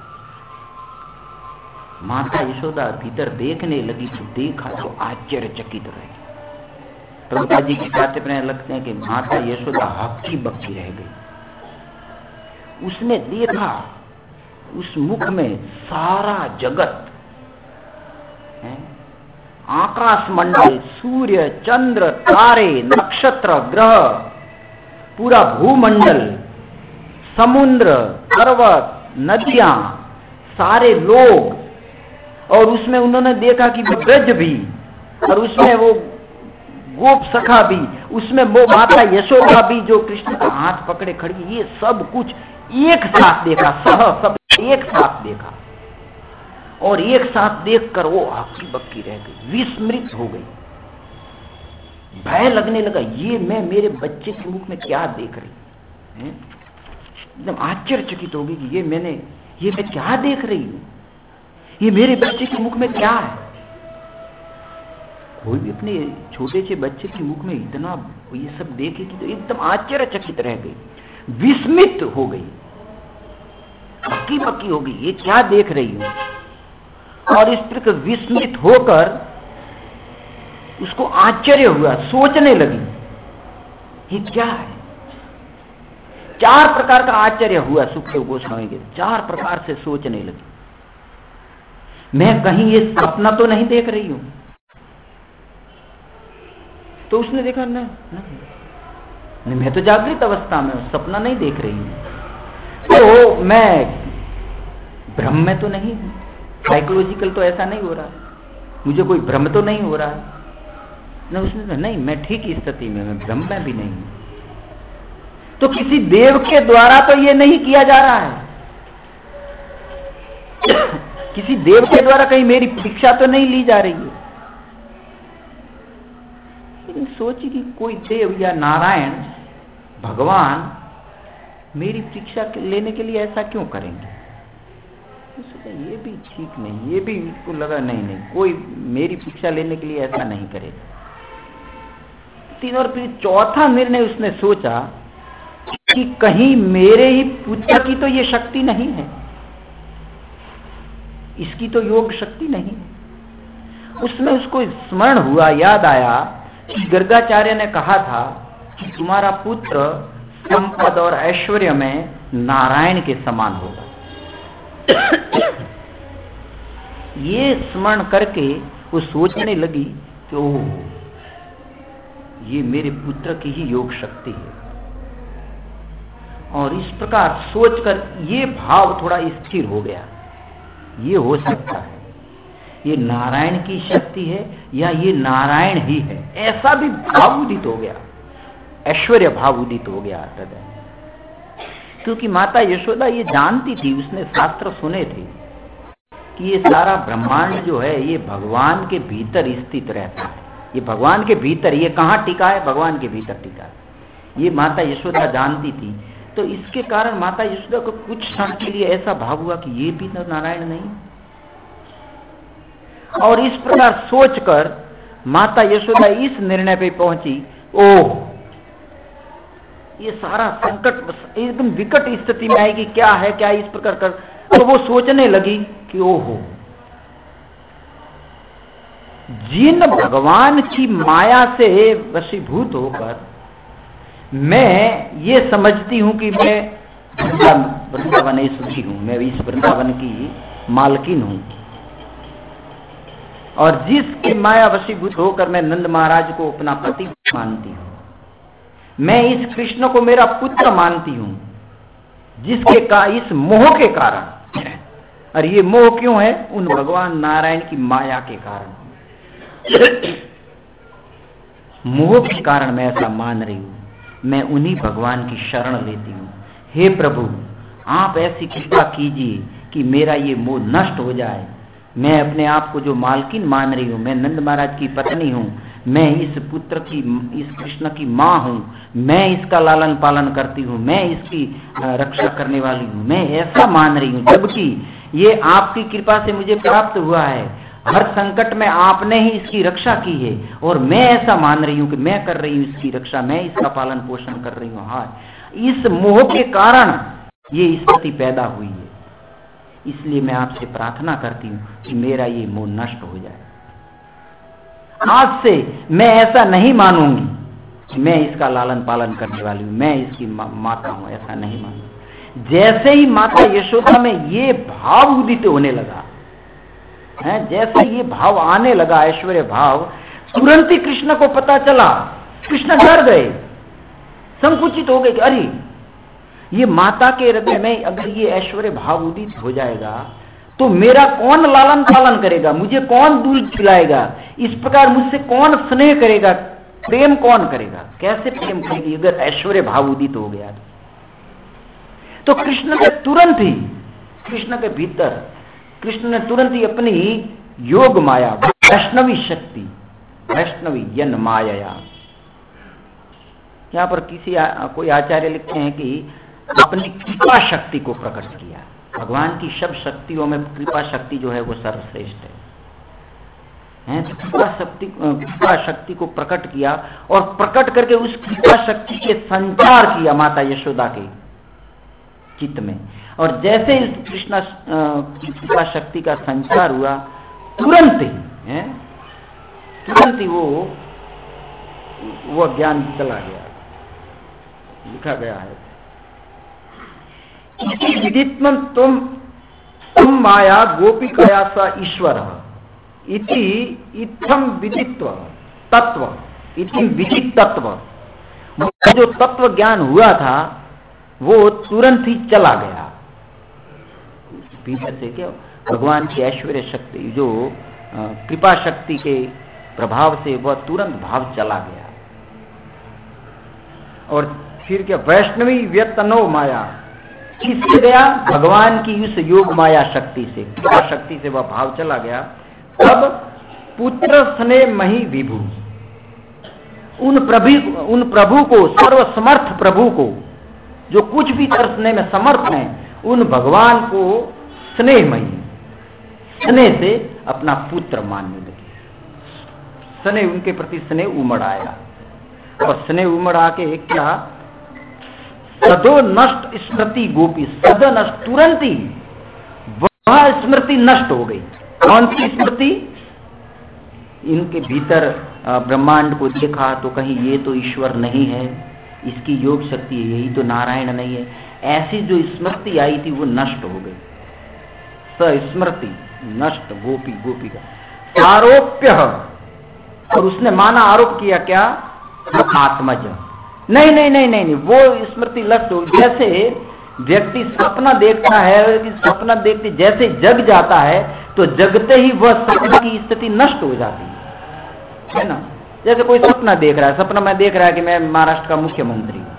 माता यशोदा भीतर देखने लगी तो देखा तो आश्चर्यचकित रही। प्रभुपा जी की बातें अपने लगते हैं कि माता यशोदा हक्की बक्की रह गई। उसने देखा उस मुख में सारा जगत है, आकाश मंडल, सूर्य, चंद्र, तारे, नक्षत्र, ग्रह, पूरा भूमंडल, समुद्र, पर्वत, नदियां, सारे लोग, और उसमें उन्होंने देखा कि ब्रज भी, और उसमें वो गोप सखा भी, उसमें वो माता यशोदा भी जो कृष्ण का हाथ पकड़े खड़ी, ये सब कुछ एक साथ देखा, सह सब एक साथ देखा, और एक साथ देखकर वो हक्की बक्की रह गई, विस्मृत हो गई, भय लगने लगा, ये मैं मेरे बच्चे के मुख में क्या देख रही हूं, एकदम आश्चर्यचकित हो गई कि ये मैंने ये मैं क्या देख रही हूं, ये मेरे बच्चे के मुख में क्या है। कोई भी अपने छोटे से बच्चे के मुख में इतना ये सब देखेगी तो एकदम आश्चर्यचकित रह गई, विस्मित हो गई, हक्की बक्की हो गई, ये क्या देख रही हूं। और इस प्रकार विस्मित होकर उसको आश्चर्य हुआ, सोचने लगी ये क्या है, चार प्रकार का आश्चर्य हुआ सुखदेव गोस्वामी के, चार प्रकार से सोचने लगी, मैं कहीं ये सपना तो नहीं देख रही हूं। तो उसने देखा ना, नहीं, मैं तो जागृत अवस्था में हूं, सपना नहीं देख रही हूं, तो मैं भ्रम में तो नहीं हूं, साइकोलॉजिकल तो ऐसा नहीं हो रहा, मुझे कोई भ्रम तो नहीं हो रहा है। नहीं, उसने कहा नहीं, मैं ठीक स्थिति में, मैं भ्रम में भी नहीं हूं। तो किसी देव के द्वारा तो ये नहीं किया जा रहा है, किसी देव के द्वारा कहीं मेरी परीक्षा तो नहीं ली जा रही है। लेकिन सोची कि कोई देव या नारायण भगवान मेरी परीक्षा लेने के लिए ऐसा क्यों करेंगे। ये भी ठीक नहीं, ये भी इसको लगा नहीं नहीं कोई मेरी परीक्षा लेने के लिए ऐसा नहीं करेगा। तीन और फिर चौथा निर्णय उसने सोचा कि कहीं मेरे ही पुत्र की तो ये शक्ति नहीं है, इसकी तो योग शक्ति नहीं। उसमें उसको स्मरण हुआ, याद आया कि गर्गाचार्य ने कहा था कि तुम्हारा पुत्र संपद और ऐश्वर्य में नारायण के समान होगा। ये स्मरण करके वो सोचने लगी कि ओह, ये मेरे पुत्र की ही योग शक्ति है। और इस प्रकार सोचकर ये भाव थोड़ा स्थिर हो गया, ये हो सकता है ये नारायण की शक्ति है या ये नारायण ही है, ऐसा भी भाव उदित हो गया, ऐश्वर्य भाव उदित हो गया हृदय। क्योंकि माता यशोदा ये जानती थी, उसने शास्त्र सुने थे कि ये सारा ब्रह्मांड जो है ये भगवान के भीतर स्थित रहता है, ये भगवान के भीतर, ये कहाँ टिका है, भगवान के भीतर टिका है। ये माता यशोदा जानती थी। तो इसके कारण माता यशोदा को कुछ क्षण के लिए ऐसा भाव हुआ कि ये भी तो नारायण नहीं। और इस प्रकार सोचकर माता यशोदा इस निर्णय पे पहुंची, ओह ये सारा संकट एकदम विकट स्थिति में आएगी, क्या है क्या इस प्रकार कर। तो वो सोचने लगी कि ओहो, जिन भगवान की माया से वशीभूत होकर मैं ये समझती हूं कि मैं वृंदावनेश्वरी हूं, मैं इस वृंदावन की मालकिन हूं, और जिसकी माया वशीभूत होकर मैं नंद महाराज को अपना पति मानती हूं, मैं इस कृष्ण को मेरा पुत्र मानती हूं, जिसके का इस मोह के कारण, और ये मोह क्यों है, उन भगवान नारायण की माया के कारण, मोह के कारण मैं ऐसा मान रही हूं। मैं उन्हीं भगवान की शरण लेती हूं। हे प्रभु, आप ऐसी कृपा कीजिए कि मेरा ये मोह नष्ट हो जाए। मैं अपने आप को जो मालकिन मान रही हूं, मैं नंद महाराज की पत्नी हूं, मैं इस पुत्र की, इस कृष्ण की माँ हूं, मैं इसका लालन पालन करती हूं, मैं इसकी रक्षा करने वाली हूं, मैं ऐसा मान रही हूं, जबकि ये आपकी कृपा से मुझे प्राप्त हुआ है। हर संकट में आपने ही इसकी रक्षा की है, और मैं ऐसा मान रही हूं कि मैं कर रही हूं इसकी रक्षा, मैं इसका पालन पोषण कर रही हूं। हाँ, इस मोह के कारण ये स्थिति पैदा हुई है। इसलिए मैं आपसे प्रार्थना करती हूं कि मेरा ये मोह नष्ट हो जाए। आज से मैं ऐसा नहीं मानूंगी कि मैं इसका लालन पालन करने वाली हूं, मैं इसकी मा, माता हूं, ऐसा नहीं मानूंगी। जैसे ही माता यशोदा में ये भाव उदित होने लगा है, जैसे ये भाव आने लगा, ऐश्वर्य भाव, तुरंत ही कृष्ण को पता चला। कृष्ण डर गए, संकुचित हो गए कि अरे ये माता के हृदय में अगर ये ऐश्वर्य भाव उदित हो जाएगा तो मेरा कौन लालन पालन करेगा, मुझे कौन दूध पिलाएगा, इस प्रकार मुझसे कौन स्नेह करेगा, प्रेम कौन करेगा, कैसे प्रेम करेगी अगर ऐश्वर्य भाव उदित हो गया। तो कृष्ण ने तुरंत ही, कृष्ण के भीतर कृष्ण ने तुरंत ही अपनी योग माया, वैष्णवी शक्ति, वैष्णवी जन माया, यहां पर किसी आ, कोई आचार्य लिखते हैं कि अपनी कृपा शक्ति को प्रकट किया। भगवान की सब शक्तियों में कृपा शक्ति जो है वो सर्वश्रेष्ठ है, है? तो कृपा शक्ति कृपा शक्ति को प्रकट किया, और प्रकट करके उस कृपा शक्ति के संचार किया माता यशोदा के चित्त में। और जैसे इस कृष्ण कृपा शक्ति का संचार हुआ, तुरंत ही है, तुरंत ही वो वो ज्ञान चला गया। लिखा गया है विदित्वं तुम तुम माया गोपिकया स ईश्वर इति इत्थम विदित्व तत्व इति विदित तत्व। वो जो तत्व ज्ञान हुआ था वो तुरंत ही चला गया भीतर से। क्या भगवान की ऐश्वर्य शक्ति, जो कृपा शक्ति के प्रभाव से वह तुरंत भाव चला गया। और फिर क्या, वैष्णवी व्यतनो माया, किससे गया? भगवान की उस योग माया शक्ति से, कृपा शक्ति से वह भाव चला गया। तब पुत्र स्नेह मही विभु, उन प्रभु उन प्रभु को, सर्वसमर्थ प्रभु को, जो कुछ भी करने में समर्थ हैं, उन भगवान को स्नेहमयी, स्नेह से अपना पुत्र मानने लगे। स्नेह, उनके प्रति स्नेह उमड़ आया। और स्नेह उमड़ आके क्या, सदो नष्ट स्मृति गोपी, सद नष्ट, तुरंत ही वह स्मृति नष्ट हो गई। कौन सी स्मृति? इनके भीतर ब्रह्मांड को देखा तो कहीं ये तो ईश्वर नहीं है, इसकी योग शक्ति है, यही तो नारायण नहीं है, ऐसी जो स्मृति आई थी वो नष्ट हो गई। स स्मृति नष्ट, गोपी गोपी का आरोप्य, और उसने माना, आरोप किया क्या? आत्मज। नहीं नहीं नहीं नहीं नहीं, वो स्मृति नष्ट हो। जैसे व्यक्ति सपना देखता है, कि सपना देखते जैसे जग जाता है तो जगते ही वह सपना की स्थिति नष्ट हो जाती है, है ना। जैसे कोई सपना देख रहा है, सपना में देख रहा है कि मैं महाराष्ट्र का मुख्यमंत्री हूं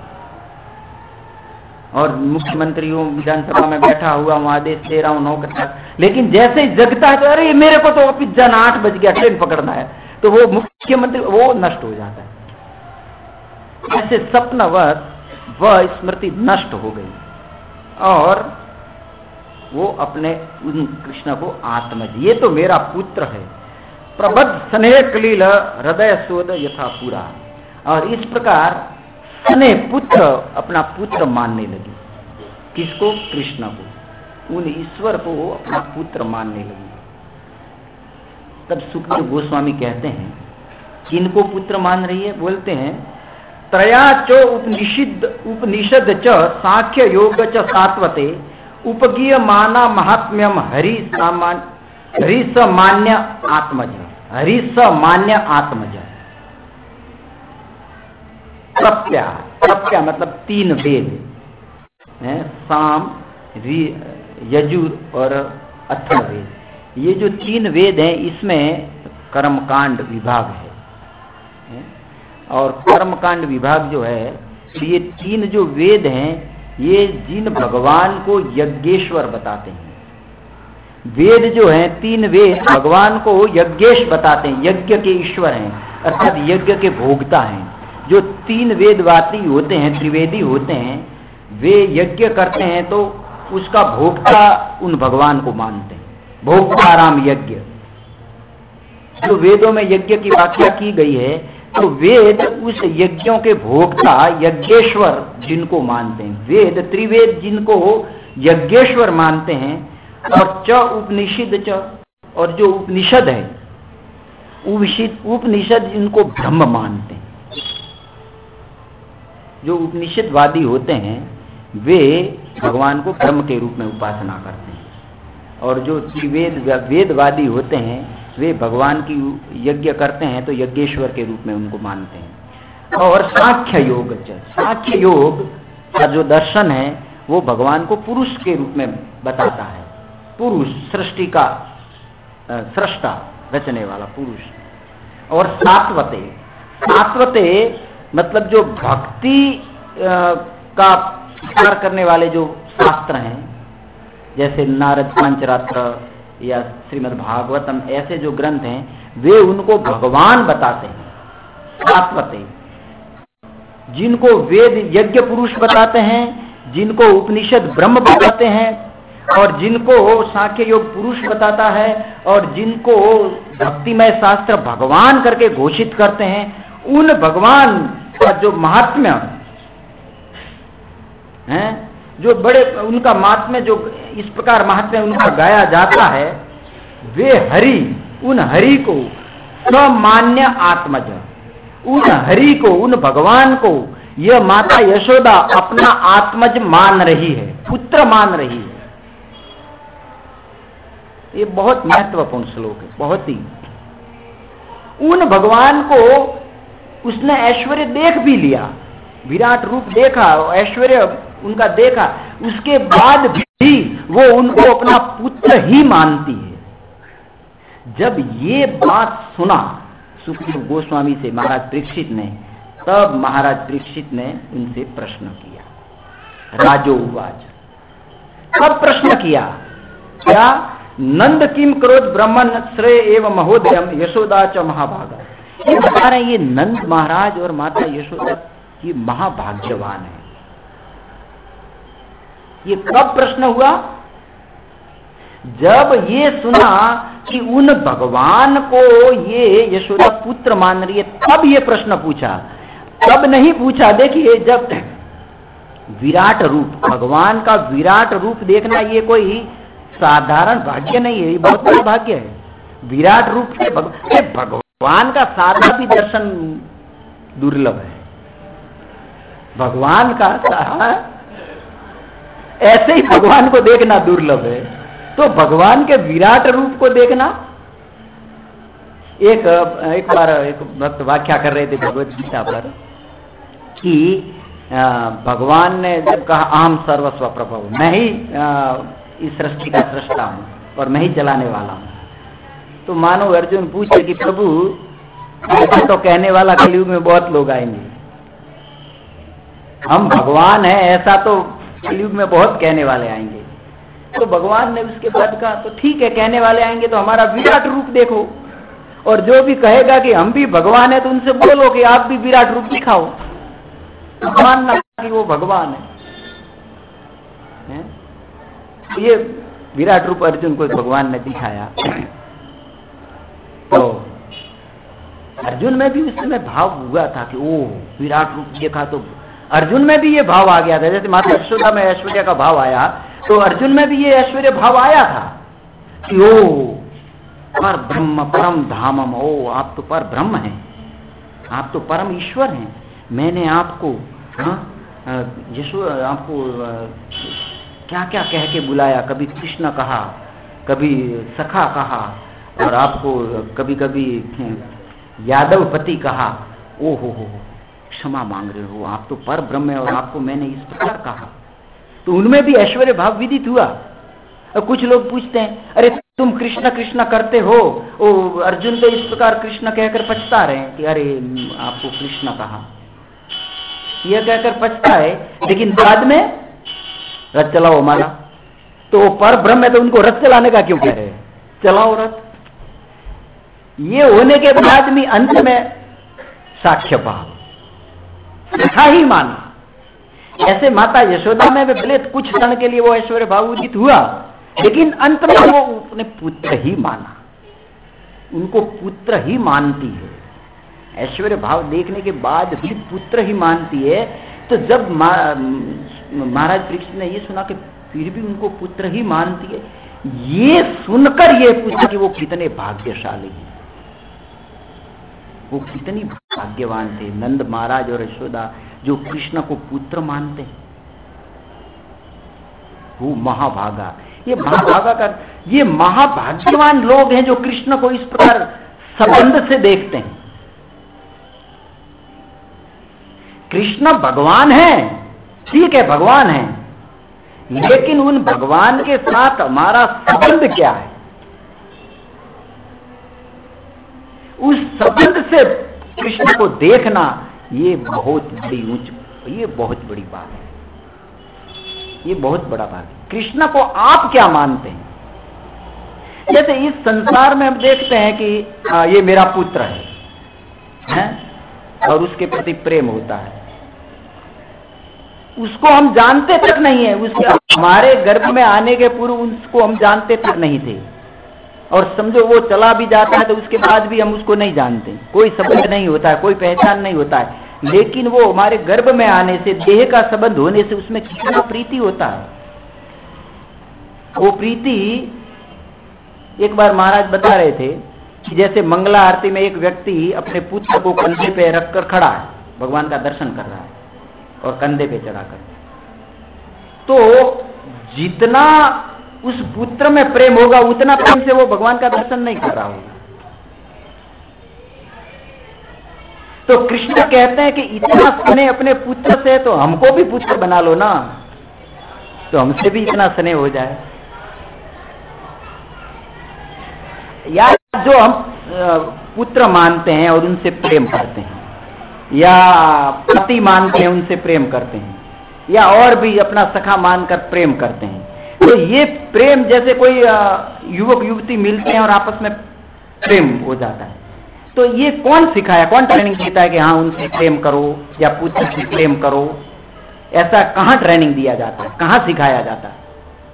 और मुख्यमंत्री हूं, विधानसभा में बैठा हुआ हूं, आदेश दे रहा हूं नौकर, लेकिन जैसे ही जगता है तो अरे मेरे को तो पिज्जा आठ बज गया, ट्रेन पकड़ना है, तो वो मुख्यमंत्री वो नष्ट हो जाता है। ऐसे सपनावत वह स्मृति नष्ट हो गई और वो अपने उन कृष्ण को आत्मज, ये तो मेरा पुत्र है, प्रबद्ध स्नेह कलील हृदय शोध यथा पूरा। और इस प्रकार स्नेह पुत्र, अपना पुत्र मानने लगी। किसको? कृष्ण को, उन ईश्वर को अपना पुत्र मानने लगी। तब सुखदेव गोस्वामी कहते हैं, किनको पुत्र मान रही है? बोलते हैं, त्रया चो उपनिषद उपनिषद च सांख्य योग च सात्वते उपगीय माना महात्म्यम हरि सामान हरि समान्य आत्मज, हरि समान्य आत्मज। प्रप्या, प्रप्या मतलब तीन वेद हैं, साम, यजुर और अथर्ववेद। ये जो तीन वेद हैं इसमें कर्मकांड विभाग है, और कर्मकांड विभाग जो है, तो ये तीन जो वेद हैं ये जिन भगवान को यज्ञेश्वर बताते हैं। वेद जो हैं, तीन वेद भगवान को यज्ञेश बताते हैं, यज्ञ के ईश्वर हैं, अर्थात यज्ञ के भोगता हैं। जो तीन वेदवादी होते हैं, त्रिवेदी होते हैं, वे यज्ञ करते हैं तो उसका भोक्ता उन भगवान को मानते हैं, भोक्ताराम यज्ञ। जो वेदों में यज्ञ की व्याख्या की गई है, तो वेद उस यज्ञों के भोक्ता यज्ञेश्वर जिनको मानते हैं, वेद त्रिवेद जिनको यज्ञेश्वर मानते हैं, और च उपनिषद च, और जो उपनिषद है, उपनिषद जिनको ब्रह्म मानते हैं। जो उपनिषदवादी होते हैं वे भगवान को ब्रह्म के रूप में उपासना करते हैं, और जो त्रिवेद वेदवादी होते हैं वे भगवान की यज्ञ करते हैं तो यज्ञेश्वर के रूप में उनको मानते हैं। और सांख्य योग, सांख्य योग का जो दर्शन है वो भगवान को पुरुष के रूप में बताता है, पुरुष सृष्टि का सृष्टा, रचने वाला पुरुष। और सात्वते, सात्वते मतलब जो भक्ति का स्वीकार करने वाले जो शास्त्र हैं, जैसे नारद पंचरात्र या श्रीमद् भागवतम, ऐसे जो ग्रंथ हैं वे उनको भगवान बताते हैं। सात्वते, जिनको वेद यज्ञ पुरुष बताते हैं, जिनको उपनिषद ब्रह्म बताते हैं, और जिनको सांख्य योग पुरुष बताता है, और जिनको भक्तिमय शास्त्र भगवान करके घोषित करते हैं, उन भगवान का जो महात्म्य है, जो बड़े उनका महात्म्य, जो इस प्रकार महात्म्य उनका गाया जाता है, वे हरि, उन हरि को समान्य आत्मज, उन हरि को, उन भगवान को यह माता यशोदा अपना आत्मज मान रही है। पुत्र मान रही है। ये बहुत महत्वपूर्ण श्लोक है, बहुत ही। उन भगवान को उसने ऐश्वर्य देख भी लिया, विराट रूप देखा, ऐश्वर्य उनका देखा, उसके बाद भी वो उनको अपना पुत्र ही मानती है। जब ये बात सुना सुखदेव गोस्वामी से महाराज परीक्षित ने, तब महाराज परीक्षित ने उनसे प्रश्न किया, राजो उवाच। कब प्रश्न किया? क्या? नंद किम क्रोध ब्रह्मन श्रेय एवं महोदयम यशोदा च महाभागा। ये बता रहे हैं ये नंद महाराज और माता यशोदा ये महाभाग्यवान है। ये कब प्रश्न हुआ? जब ये सुना कि उन भगवान को ये यशोदा पुत्र मान रही है, तब ये प्रश्न पूछा। तब नहीं पूछा, देखिए, जब विराट रूप, भगवान का विराट रूप देखना ये कोई साधारण भाग्य नहीं है, ये बहुत बड़ा भाग्य है। विराट रूप से भग... भगवान का साधा भी दर्शन दुर्लभ है। भगवान का साधा, ऐसे ही भगवान को देखना दुर्लभ है, तो भगवान के विराट रूप को देखना। एक एक बार एक भक्त व्याख्या कर रहे थे भगवत गीता पर कि भगवान ने जब कहा अहम सर्वस्व प्रभव, मैं ही इस सृष्टि का सृष्टा हूं और मैं ही चलाने वाला हूं, तो मानो अर्जुन पूछे कि प्रभु ऐसा तो कहने वाला कलयुग में बहुत लोग आएंगे, हम भगवान हैं ऐसा तो कलयुग में बहुत कहने वाले आएंगे। तो भगवान ने उसके बाद कहा तो ठीक है, कहने वाले आएंगे तो हमारा विराट रूप देखो, और जो भी कहेगा कि हम भी भगवान है तो उनसे बोलो कि आप भी विराट रूप दिखाओ, मानना कि वो भगवान है, है? ये विराट रूप अर्जुन को भगवान ने दिखाया। तो अर्जुन में भी उस समय भाव हुआ था कि ओ विराट रूप देखा, तो अर्जुन में भी ये भाव आ गया था। जैसे माता यशोदा में ऐश्वर्य का भाव आया, तो अर्जुन में भी ये ऐश्वर्य भाव आया था कि ओ पर ब्रह्म परम धामम, ओ आप तो पर ब्रह्म हैं, आप तो परम ईश्वर हैं। मैंने आपको यशो आपको क्या क्या कह के बुलाया, कभी कृष्ण कहा, कभी सखा कहा, और आपको कभी कभी यादव पति कहा। ओ हो हो क्षमा मांग रहे हो, आप तो पर ब्रह्म है और आपको मैंने इस प्रकार कहा। तो उनमें भी ऐश्वर्य भाव विदित हुआ। और कुछ लोग पूछते हैं अरे तुम कृष्ण कृष्ण करते हो, ओ अर्जुन तो इस प्रकार कृष्ण कहकर पछता रहे हैं कि अरे आपको कृष्ण कहा, यह कहकर पछता है, लेकिन बाद में रथ चलाओ हमारा। तो पर ब्रह्म है तो उनको रथ चलाने का क्यों कह रहे हैं, चलाओ रथ। ये होने के बाद भी अंत में साक्ष्य भाव सखा ही माना। ऐसे माता यशोदा में भी भले कुछ क्षण के लिए वो ऐश्वर्य भाव उदित हुआ, लेकिन अंत में वो अपने पुत्र ही माना, उनको पुत्र ही मानती है। ऐश्वर्य भाव देखने के बाद भी पुत्र ही मानती है। तो जब महाराज परीक्षित ने ये सुना कि फिर भी उनको पुत्र ही मानती है, ये सुनकर ये पूछा कि वो कितने भाग्यशाली हैं, वो कितनी भाग्यवान थे नंद महाराज और यशोदा जो कृष्ण को पुत्र मानते हैं। वो महाभागा, ये महाभागा का, ये महाभाग्यवान लोग हैं जो कृष्ण को इस प्रकार संबंध से देखते हैं। कृष्ण भगवान है, ठीक है भगवान है, लेकिन उन भगवान के साथ हमारा संबंध क्या है, उस संबंध से कृष्ण को देखना, ये बहुत बड़ी ऊंच, ये बहुत बड़ी बात है, ये बहुत बड़ा बात है। कृष्ण को आप क्या मानते हैं? जैसे इस संसार में हम देखते हैं कि आ, ये मेरा पुत्र है, है? और उसके प्रति प्रेम होता है, उसको हम जानते तक नहीं है, उसके हमारे गर्भ में आने के पूर्व उसको हम जानते तक नहीं थे, और समझो वो चला भी जाता है तो उसके बाद भी हम उसको नहीं जानते, कोई संबंध नहीं होता है, कोई पहचान नहीं होता है। लेकिन वो हमारे गर्भ में आने से, देह का संबंध होने से उसमें कितना प्रीति होता है। वो प्रीति, एक बार महाराज बता रहे थे कि जैसे मंगला आरती में एक व्यक्ति अपने पुत्र को कंधे पे रखकर खड़ा है, भगवान का दर्शन कर रहा है और कंधे पे चढ़ाकर, तो जितना उस पुत्र में प्रेम होगा उतना प्रेम से वो भगवान का दर्शन नहीं कर रहा होगा। तो कृष्ण कहते हैं कि इतना स्नेह अपने पुत्र से, तो हमको भी पुत्र बना लो ना, तो हमसे भी इतना स्नेह हो जाए। या जो हम पुत्र मानते हैं और उनसे प्रेम करते हैं, या पति मानते हैं उनसे प्रेम करते हैं, या और भी अपना सखा मानकर प्रेम करते हैं, तो ये प्रेम जैसे कोई युवक युवती मिलते हैं और आपस में प्रेम हो जाता है, तो ये कौन सिखाया, कौन ट्रेनिंग देता है कि हाँ उनसे प्रेम करो या पुत्र से प्रेम करो? ऐसा कहाँ ट्रेनिंग दिया जाता है, कहाँ सिखाया जाता है?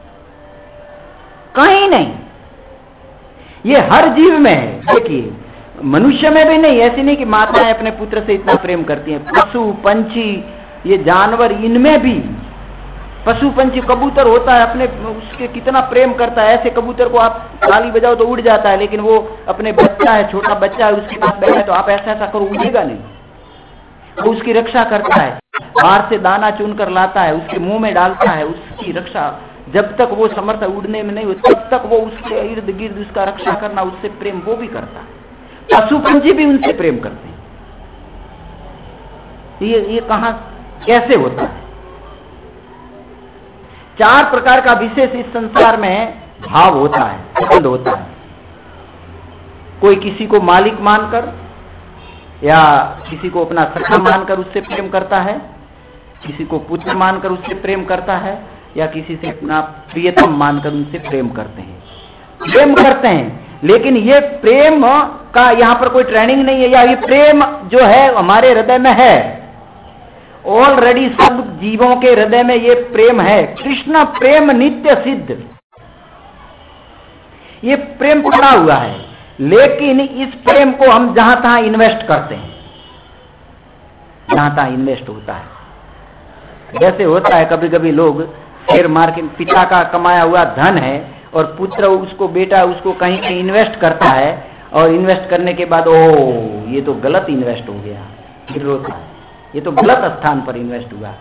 कहीं नहीं। ये हर जीव में है। देखिए मनुष्य में भी नहीं, ऐसी नहीं कि माताएं अपने पुत्र से इतना प्रेम करती हैं, पशु पंछी ये जानवर, इनमें भी पशु पंछी, कबूतर होता है अपने उसके कितना प्रेम करता है। ऐसे कबूतर को आप ताली बजाओ तो उड़ जाता है, लेकिन वो अपने बच्चा है, छोटा बच्चा है, उसके पास बैठा है तो आप ऐसा ऐसा करो, उड़ेगा नहीं। वो उसकी रक्षा करता है, बाहर से दाना चुनकर लाता है, उसके मुंह में डालता है, उसकी रक्षा जब तक वो समर्थ उड़ने में नहीं हो तब तक वो उसके इर्द गिर्द उसका रक्षा करना, उससे प्रेम वो भी करता है। पशु पंछी भी उनसे प्रेम करते हैं। ये ये कहां कैसे होता है? चार प्रकार का विशेष इस संसार में भाव होता है, संबंध होता है। कोई किसी को मालिक मानकर या किसी को अपना सखा मानकर उससे प्रेम करता है, किसी को पुत्र मानकर उससे प्रेम करता है, या किसी से अपना प्रियतम मानकर उनसे प्रेम करते हैं। प्रेम करते हैं, लेकिन ये प्रेम का यहाँ पर कोई ट्रेनिंग नहीं है, या ये प्रेम जो है हमारे हृदय में है ऑलरेडी, सब जीवों के हृदय में ये प्रेम है। कृष्ण प्रेम नित्य सिद्ध, ये प्रेम पड़ा हुआ है, लेकिन इस प्रेम को हम जहां तहां इन्वेस्ट करते हैं, जहां तहां इन्वेस्ट होता है। जैसे होता है कभी कभी लोग शेयर मार्केट, पिता का कमाया हुआ धन है और पुत्र उसको, बेटा उसको कहीं कहीं इन्वेस्ट करता है, और इन्वेस्ट करने के बाद ओ ये तो गलत इन्वेस्ट हो गया, फिर रोता है, ये तो गलत स्थान पर इन्वेस्ट हुआ।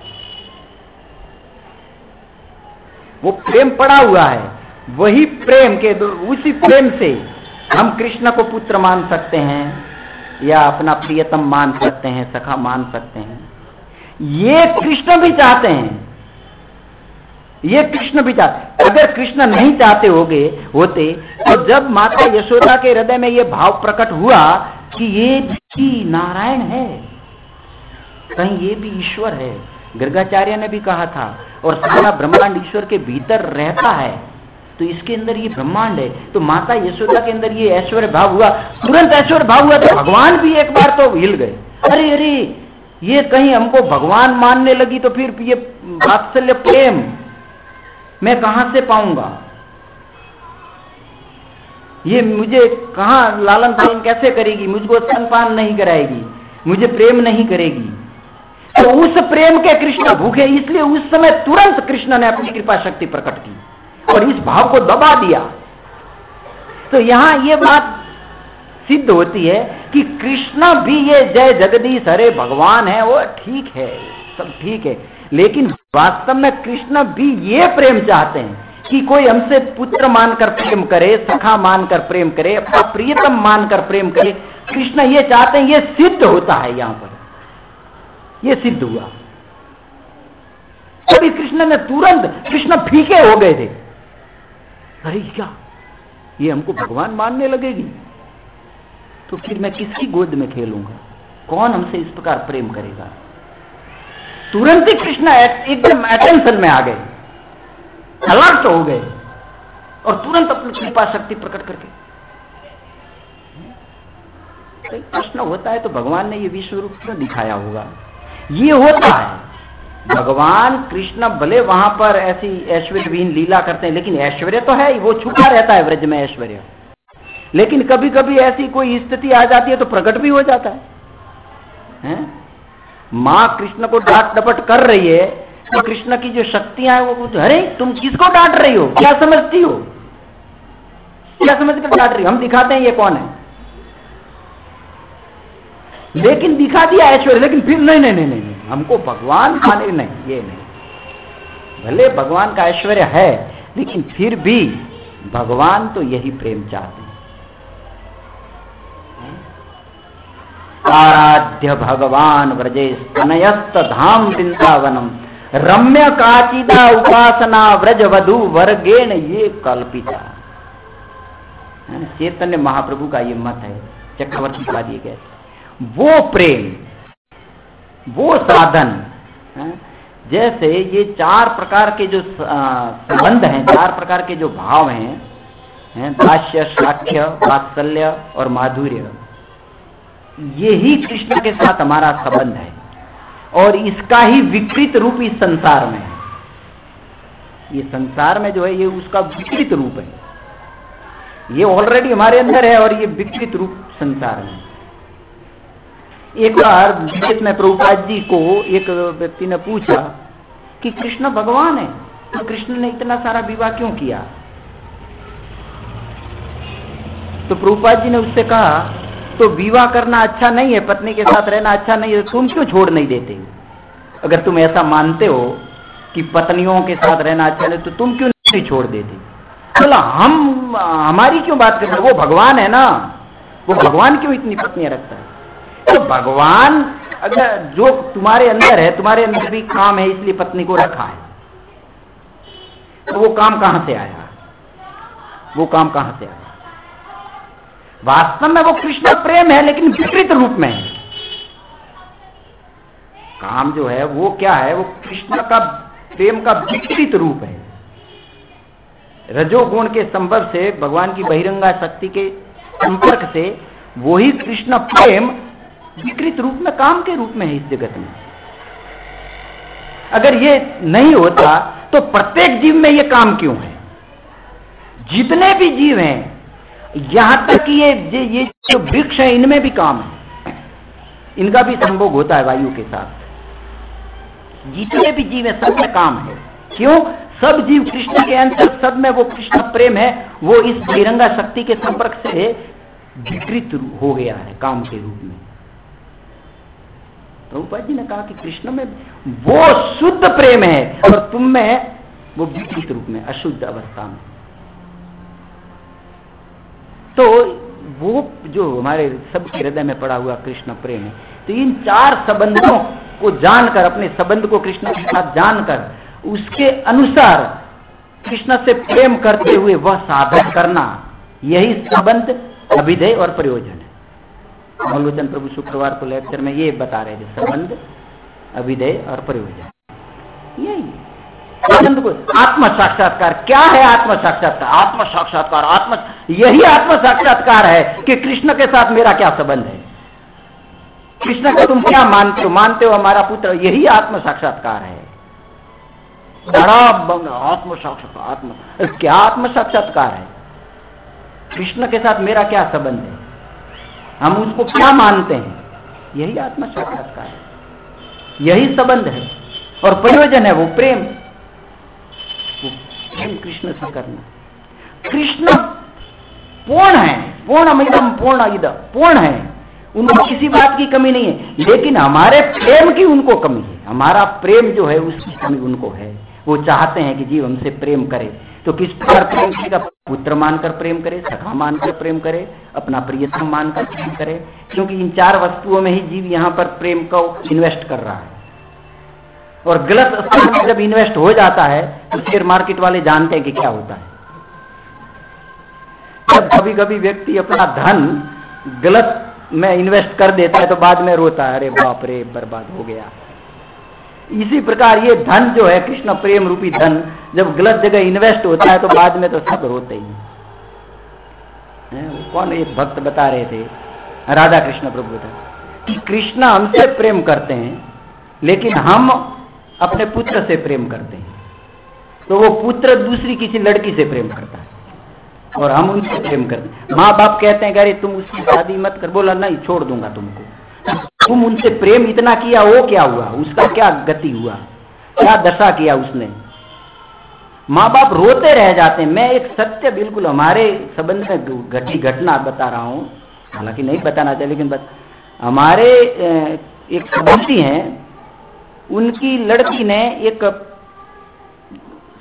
वो प्रेम पड़ा हुआ है, वही प्रेम के, उसी प्रेम से हम कृष्ण को पुत्र मान सकते हैं या अपना प्रियतम मान सकते हैं, सखा मान सकते हैं। ये कृष्ण भी चाहते हैं, ये कृष्ण भी चाहते। अगर कृष्ण नहीं चाहते होगे होते तो जब माता यशोदा के हृदय में ये भाव प्रकट हुआ कि ये भी नारायण है, कहीं ये भी ईश्वर है, गर्गाचार्य ने भी कहा था, और सारा ब्रह्मांड ईश्वर के भीतर रहता है, तो इसके अंदर ये ब्रह्मांड है। तो माता यशोदा के अंदर ये ऐश्वर्य भाव हुआ, तुरंत ऐश्वर्य भाव हुआ, तो भगवान भी एक बार तो हिल गए। अरे अरे ये कहीं हमको भगवान मानने लगी तो फिर ये वात्सल्य प्रेम मैं कहां से पाऊंगा, ये मुझे कहां लालन पालन कैसे करेगी, मुझको स्तनपान नहीं कराएगी, मुझे प्रेम नहीं करेगी। तो उस प्रेम के कृष्ण भूखे, इसलिए उस समय तुरंत कृष्ण ने अपनी कृपा शक्ति प्रकट की और इस भाव को दबा दिया। तो यहां ये बात सिद्ध होती है कि कृष्ण भी ये जय जगदीश हरे भगवान है, वो ठीक है, सब ठीक है, लेकिन वास्तव में कृष्ण भी ये प्रेम चाहते हैं कि कोई हमसे पुत्र मानकर प्रेम करे, सखा मानकर प्रेम करे, अपना प्रियतम मानकर प्रेम करे। कृष्ण ये चाहते हैं, ये सिद्ध होता है, यहां पर ये सिद्ध हुआ। तभी कृष्ण ने तुरंत, कृष्ण फीके हो गए थे, अरे क्या ये हमको भगवान मानने लगेगी, तो फिर मैं किसकी गोद में खेलूंगा, कौन हमसे इस प्रकार प्रेम करेगा। तुरंत ही कृष्ण एकदम अटेंशन में आ गए, अलर्ट हो गए, और तुरंत अपनी कृपा शक्ति प्रकट करके। तो कृष्ण होता है तो भगवान ने ये विश्व रूप क्यों दिखाया होगा? ये होता है, भगवान कृष्ण भले वहां पर ऐसी ऐश्वर्यहीन लीला करते हैं, लेकिन ऐश्वर्य तो है, वो छुपा रहता है व्रज में ऐश्वर्य। लेकिन कभी कभी ऐसी कोई स्थिति आ जाती है तो प्रकट भी हो जाता है, है? माँ कृष्ण को डांट डपट कर रही है तो कृष्ण की जो शक्तियां हैं वो, अरे तुम किसको डांट रही हो, क्या समझती हो, क्या समझकर डांट रही हो, हम दिखाते हैं ये कौन है। लेकिन दिखा दिया ऐश्वर्य, लेकिन फिर नहीं नहीं नहीं नहीं हमको भगवान माने नहीं, ये नहीं। भले भगवान का ऐश्वर्य है, लेकिन फिर भी भगवान तो यही प्रेम चाहते हैं। आराध्य भगवान व्रजे स्तनयस्त धाम वृंदावनम रम्य काचिदा उपासना व्रज वधु वर्गेण ये कल्पिता। चैतन्य महाप्रभु का ये मत है, चक्रवर्ती का दिए गए। वो प्रेम, वो साधन, जैसे ये चार प्रकार के जो संबंध हैं, चार प्रकार के जो भाव हैं, दास्य, शाक्य, वात्सल्य और माधुर्य, यही कृष्ण के साथ हमारा संबंध है और इसका ही विकृत रूप इस संसार में है। ये संसार में जो है ये उसका विकृत रूप है। ये ऑलरेडी हमारे अंदर है और ये विकृत रूप संसार में। एक बार विदेश में प्रभुपाद जी को एक व्यक्ति ने पूछा कि कृष्ण भगवान है तो कृष्ण ने इतना सारा विवाह क्यों किया? तो प्रभुपाद जी ने उससे कहा, तो विवाह करना अच्छा नहीं है, पत्नी के साथ रहना अच्छा नहीं है, तुम क्यों छोड़ नहीं देते? अगर तुम ऐसा मानते हो कि पत्नियों के साथ रहना अच्छा नहीं तो तुम क्यों नहीं छोड़ देते? बोला हम हमारी क्यों बात करते, वो भगवान है ना, वो भगवान क्यों इतनी पत्नियां रखता है? तो भगवान अगर जो तुम्हारे अंदर है, तुम्हारे अंदर भी काम है इसलिए पत्नी को रखा है, तो वो काम कहां से आया? वो काम कहां से आया? वास्तव में वो कृष्ण प्रेम है लेकिन विकृत रूप में है। काम जो है वो क्या है? वो कृष्ण का प्रेम का विकृत रूप है। रजोगुण के संभव से, भगवान की बहिरंगा शक्ति के संपर्क से वही कृष्ण प्रेम विकृत रूप में, काम के रूप में है इस जगत में। अगर ये नहीं होता तो प्रत्येक जीव में ये काम क्यों है? जितने भी जीव हैं, यहां तक कि ये ये जो वृक्ष है इनमें भी काम है, इनका भी संभोग होता है वायु के साथ। जितने भी जीव है सब में काम है। क्यों? सब जीव कृष्ण के अंतर, सब में वो कृष्ण प्रेम है, वो इस बहिरंगा शक्ति के संपर्क से विकृत हो गया है काम के रूप में। प्रभुपाद जी ने कहा कि कृष्ण में वो शुद्ध प्रेम है और तुम में वो विकृत रूप में, अशुद्ध अवस्था में। तो वो जो हमारे सबके हृदय में पड़ा हुआ कृष्ण प्रेम है, तो इन चार संबंधों को जानकर, अपने संबंध को कृष्ण के साथ जानकर, उसके अनुसार कृष्ण से प्रेम करते हुए वह साधन करना, यही संबंध, अभिधेय और प्रयोजन है। मल्लोचन प्रभु शुक्रवार को लेक्चर में ये बता रहे थे, संबंध, अभिधेय और प्रयोजन। यही संबंध को आत्म साक्षात्कार। क्या है आत्म साक्षात्कार? आत्म साक्षात्कार, आत्म यही आत्म साक्षात्कार है कि कृष्ण के साथ मेरा क्या संबंध है, कृष्ण को तुम क्या मानते हो? मानते हो हमारा पुत्र, यही आत्म साक्षात्कार है। बड़ा आत्म साक्षात्कार, आत्म क्या आत्म साक्षात्कार है? कृष्ण के साथ मेरा क्या संबंध है, हम उसको क्या मानते हैं, यही आत्म साक्षात्कार है, यही संबंध है। और प्रयोजन है वो प्रेम, वो प्रेम कृष्ण से करना। कृष्ण पूर्ण है, पूर्णमिदं पूर्णमिदं, पूर्ण है, उनको किसी बात की कमी नहीं है, लेकिन हमारे प्रेम की उनको कमी है। हमारा प्रेम जो है उसकी कमी उनको है। वो चाहते हैं कि जीव हमसे प्रेम करे, तो किस प्रकार प्रेम करेगा? पुत्र मानकर प्रेम करे, सखा मानकर प्रेम करे, अपना प्रियतम मानकर प्रेम करे, क्योंकि इन चार वस्तुओं में ही जीव यहाँ पर प्रेम को इन्वेस्ट कर रहा है। और गलत स्थान में जब इन्वेस्ट हो जाता है तो शेयर मार्केट वाले जानते हैं कि क्या होता है। जब कभी कभी व्यक्ति अपना धन गलत में इन्वेस्ट कर देता है तो बाद में रोता है, अरे बाप रे बर्बाद हो गया। इसी प्रकार ये धन जो है, कृष्ण प्रेम रूपी धन, जब गलत जगह इन्वेस्ट होता है तो बाद में तो सब रोते ही हैं। कौन एक भक्त बता रहे थे, राधा कृष्ण प्रभु बता कि कृष्ण हमसे प्रेम करते हैं लेकिन हम अपने पुत्र से प्रेम करते हैं, तो वो पुत्र दूसरी किसी लड़की से प्रेम करता है और हम उनसे प्रेम करते हैं। माँ बाप कहते हैं अरे तुम उसकी शादी मत कर, बोला नहीं छोड़ दूंगा तुमको। तुम उनसे प्रेम इतना किया, वो क्या हुआ, उसका क्या गति हुआ, क्या दशा किया उसने? माँ बाप रोते रह जाते हैं। मैं एक सत्य बिल्कुल हमारे संबंध में घटी घटना बता रहा हूँ, हालांकि नहीं बताना चाहिए लेकिन बत, हमारे एक संबंधी हैं, उनकी लड़की ने एक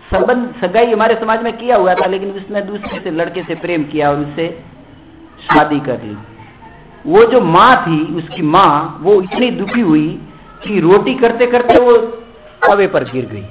संबंध सगाई हमारे समाज में किया हुआ था, लेकिन उसने दूसरे से लड़के से प्रेम किया और उससे शादी कर ली। वो जो माँ थी, उसकी माँ, वो इतनी दुखी हुई कि रोटी करते करते वो तवे पर गिर गई।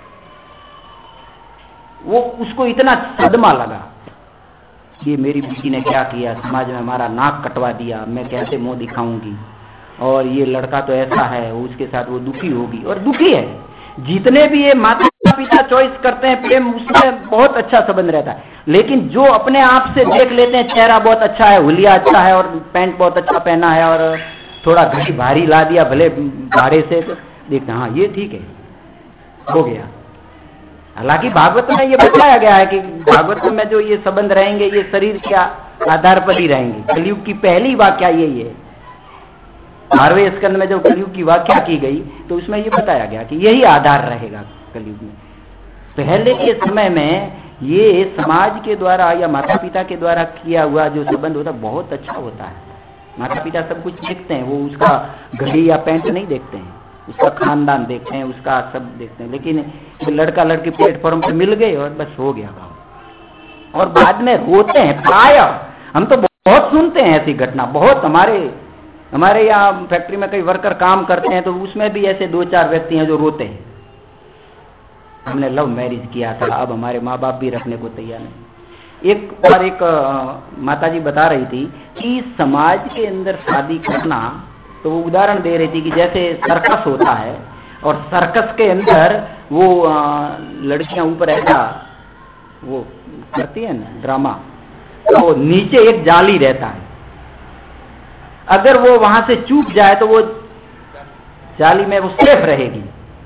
वो उसको इतना सदमा लगा, ये मेरी बेटी ने क्या किया, समाज में हमारा नाक कटवा दिया, मैं कैसे मुंह दिखाऊंगी, और ये लड़का तो ऐसा है, उसके साथ वो दुखी होगी। और दुखी है। जितने भी ये माता पिता चॉइस करते हैं प्रेम, उसमें बहुत अच्छा संबंध रहता है, लेकिन जो अपने आप से देख लेते हैं चेहरा बहुत अच्छा है, हुलिया अच्छा है और पैंट बहुत अच्छा पहना है और थोड़ा घड़ी भारी ला दिया भले भाड़े से, तो देखते हाँ ये ठीक है, हो गया। हालांकि भागवत में ये बताया गया है कि भागवत में जो ये संबंध रहेंगे ये शरीर के आधार पर ही रहेंगे। कलयुग की पहली वाक्या यही है, बारहवें स्कंद में जब कलयुग की व्याख्या की गई तो उसमें ये बताया गया कि यही आधार रहेगा कलयुग में। पहले के समय में ये समाज के द्वारा या माता पिता के द्वारा किया हुआ जो संबंध होता है बहुत अच्छा होता है। माता पिता सब कुछ देखते हैं, वो उसका घड़ी या पैंट नहीं देखते हैं, उसका खानदान देखते हैं, उसका सब देखते हैं। लेकिन लड़का लड़की प्लेटफॉर्म पे मिल गए और बस हो गया काम, और बाद में रोते हैं। प्राय हम तो बहुत सुनते हैं ऐसी घटना, बहुत हमारे हमारे यहाँ फैक्ट्री में कई वर्कर काम करते हैं तो उसमें भी ऐसे दो चार व्यक्ति हैं जो रोते हैं, हमने लव मैरिज किया था, अब हमारे माँ बाप भी रखने को तैयार नहीं। एक बार एक माताजी बता रही थी कि समाज के अंदर शादी करना, तो वो उदाहरण दे रही थी कि जैसे सर्कस होता है और सर्कस के अंदर वो लड़कियां ऊपर ऐसा वो करती है ना ड्रामा, तो नीचे एक जाली रहता है, अगर वो वहां से चूक जाए तो वो जाली में वो सेफ रहेगी।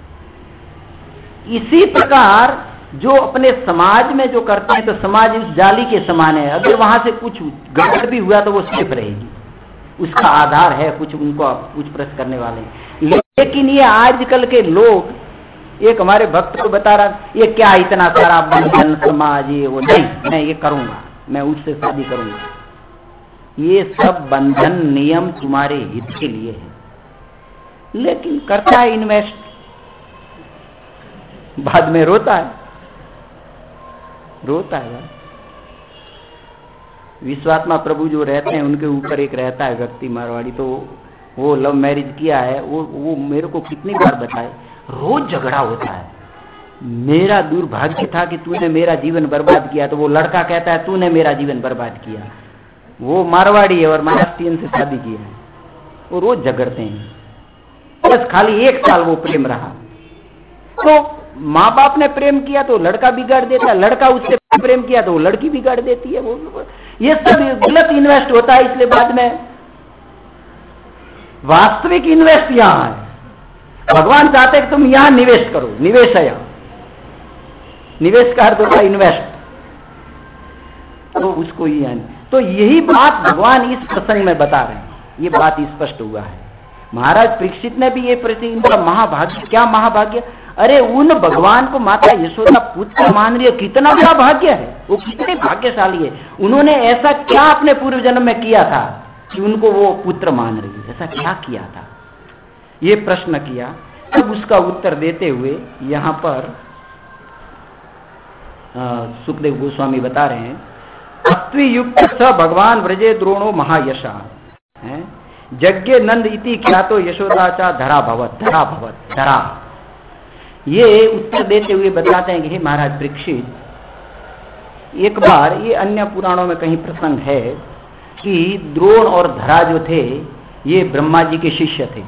इसी प्रकार जो अपने समाज में जो करते हैं तो समाज उस जाली के समान है, अगर वहां से कुछ गड़बड़ भी हुआ तो वो सेफ रहेगी, उसका आधार है, कुछ उनको पूछ प्रश्न करने वाले। लेकिन ये आजकल के लोग, एक हमारे भक्त को बता रहा, ये क्या इतना सारा बंधन समाज, ये वो नहीं, मैं ये करूंगा, मैं उससे शादी करूंगा। ये सब बंधन नियम तुम्हारे हित के लिए है, लेकिन करता है इन्वेस्ट, बाद में रोता है, रोता है। विश्वात्मा प्रभु जो रहते हैं उनके ऊपर एक रहता है व्यक्ति मारवाड़ी, तो वो लव मैरिज किया है, वो वो मेरे को कितनी बार बताए, रोज झगड़ा होता है। मेरा दुर्भाग्य था कि तूने मेरा जीवन बर्बाद किया, तो वो लड़का कहता है तूने मेरा जीवन बर्बाद किया। वो मारवाड़ी है और महाराष्ट्रियन से शादी की है, वो रोज झगड़ते हैं, बस खाली एक साल वो प्रेम रहा। तो माँ बाप ने प्रेम किया तो लड़का बिगाड़ देता है, लड़का उससे प्रेम किया तो वो लड़की बिगाड़ देती है। वो ये सब गलत इन्वेस्ट होता है, इसलिए बाद में वास्तविक इन्वेस्ट यहां है। भगवान चाहते हैं कि तुम यहां निवेश करो, निवेश है यहां, निवेश का अर्थ होता है इन्वेस्ट, तो उसको ही है। तो यही बात भगवान इस प्रसंग में बता रहे हैं, ये बात स्पष्ट हुआ है। महाराज परीक्षित ने भी ये प्रति इनका महाभाग्य, क्या महाभाग्य, अरे उन भगवान को माता यशोदा पुत्र मान रही है, कितना बड़ा भाग्य है, वो कितने भाग्यशाली है। उन्होंने ऐसा क्या अपने पूर्व जन्म में किया था कि उनको वो पुत्र मान रही है, ऐसा क्या किया था, ये प्रश्न किया। तब उसका उत्तर देते हुए यहाँ पर सुखदेव गोस्वामी बता रहे हैं, अत्वी युक्त स भगवान व्रजे द्रोणो महायशा है, यज्ञ नंद इति ख्यातो यशोदाचा धरा भवत, धरा भवत, धरा। ये उत्तर देते हुए बताते हैं कि हे महाराज परीक्षित, एक बार ये अन्य पुराणों में कहीं प्रसंग है कि द्रोण और धरा जो थे ये ब्रह्मा जी के शिष्य थे,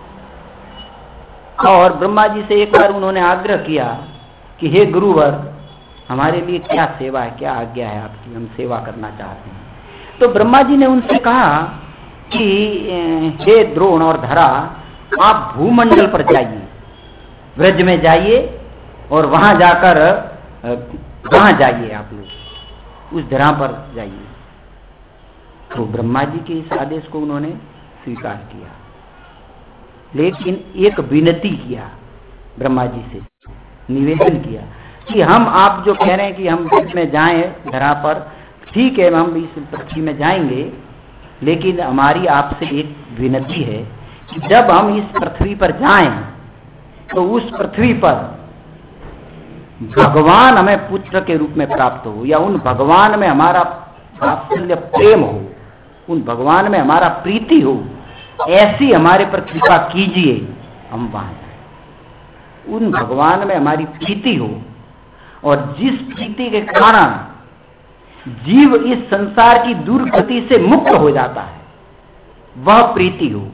और ब्रह्मा जी से एक बार उन्होंने आग्रह किया कि हे गुरुवर, हमारे लिए क्या सेवा है, क्या आज्ञा है आपकी, हम सेवा करना चाहते हैं। तो ब्रह्मा जी ने उनसे कहा कि हे द्रोण और धरा, आप भूमंडल पर जाइए, ब्रज में जाइए और वहां जाकर वहां जाइए, आप लोग उस धरा पर जाइए। तो ब्रह्मा जी के इस आदेश को उन्होंने स्वीकार किया, लेकिन एक विनती किया, ब्रह्मा जी से निवेदन किया कि हम, आप जो कह रहे हैं कि हम ब्रज में जाएं धरा पर, ठीक है, हम इस पृथ्वी में जाएंगे, लेकिन हमारी आपसे एक विनती है कि जब हम इस पृथ्वी पर जाएं तो उस पृथ्वी पर भगवान हमें पुत्र के रूप में प्राप्त हो, या उन भगवान में हमारा वात्सल्य प्रेम हो, उन भगवान में हमारा प्रीति हो, ऐसी हमारे पर कृपा कीजिए, हम वहां जाएं। उन भगवान में हमारी प्रीति हो, और जिस प्रीति के कारण जीव इस संसार की दुर्गति से मुक्त हो जाता है, वह प्रीति हो।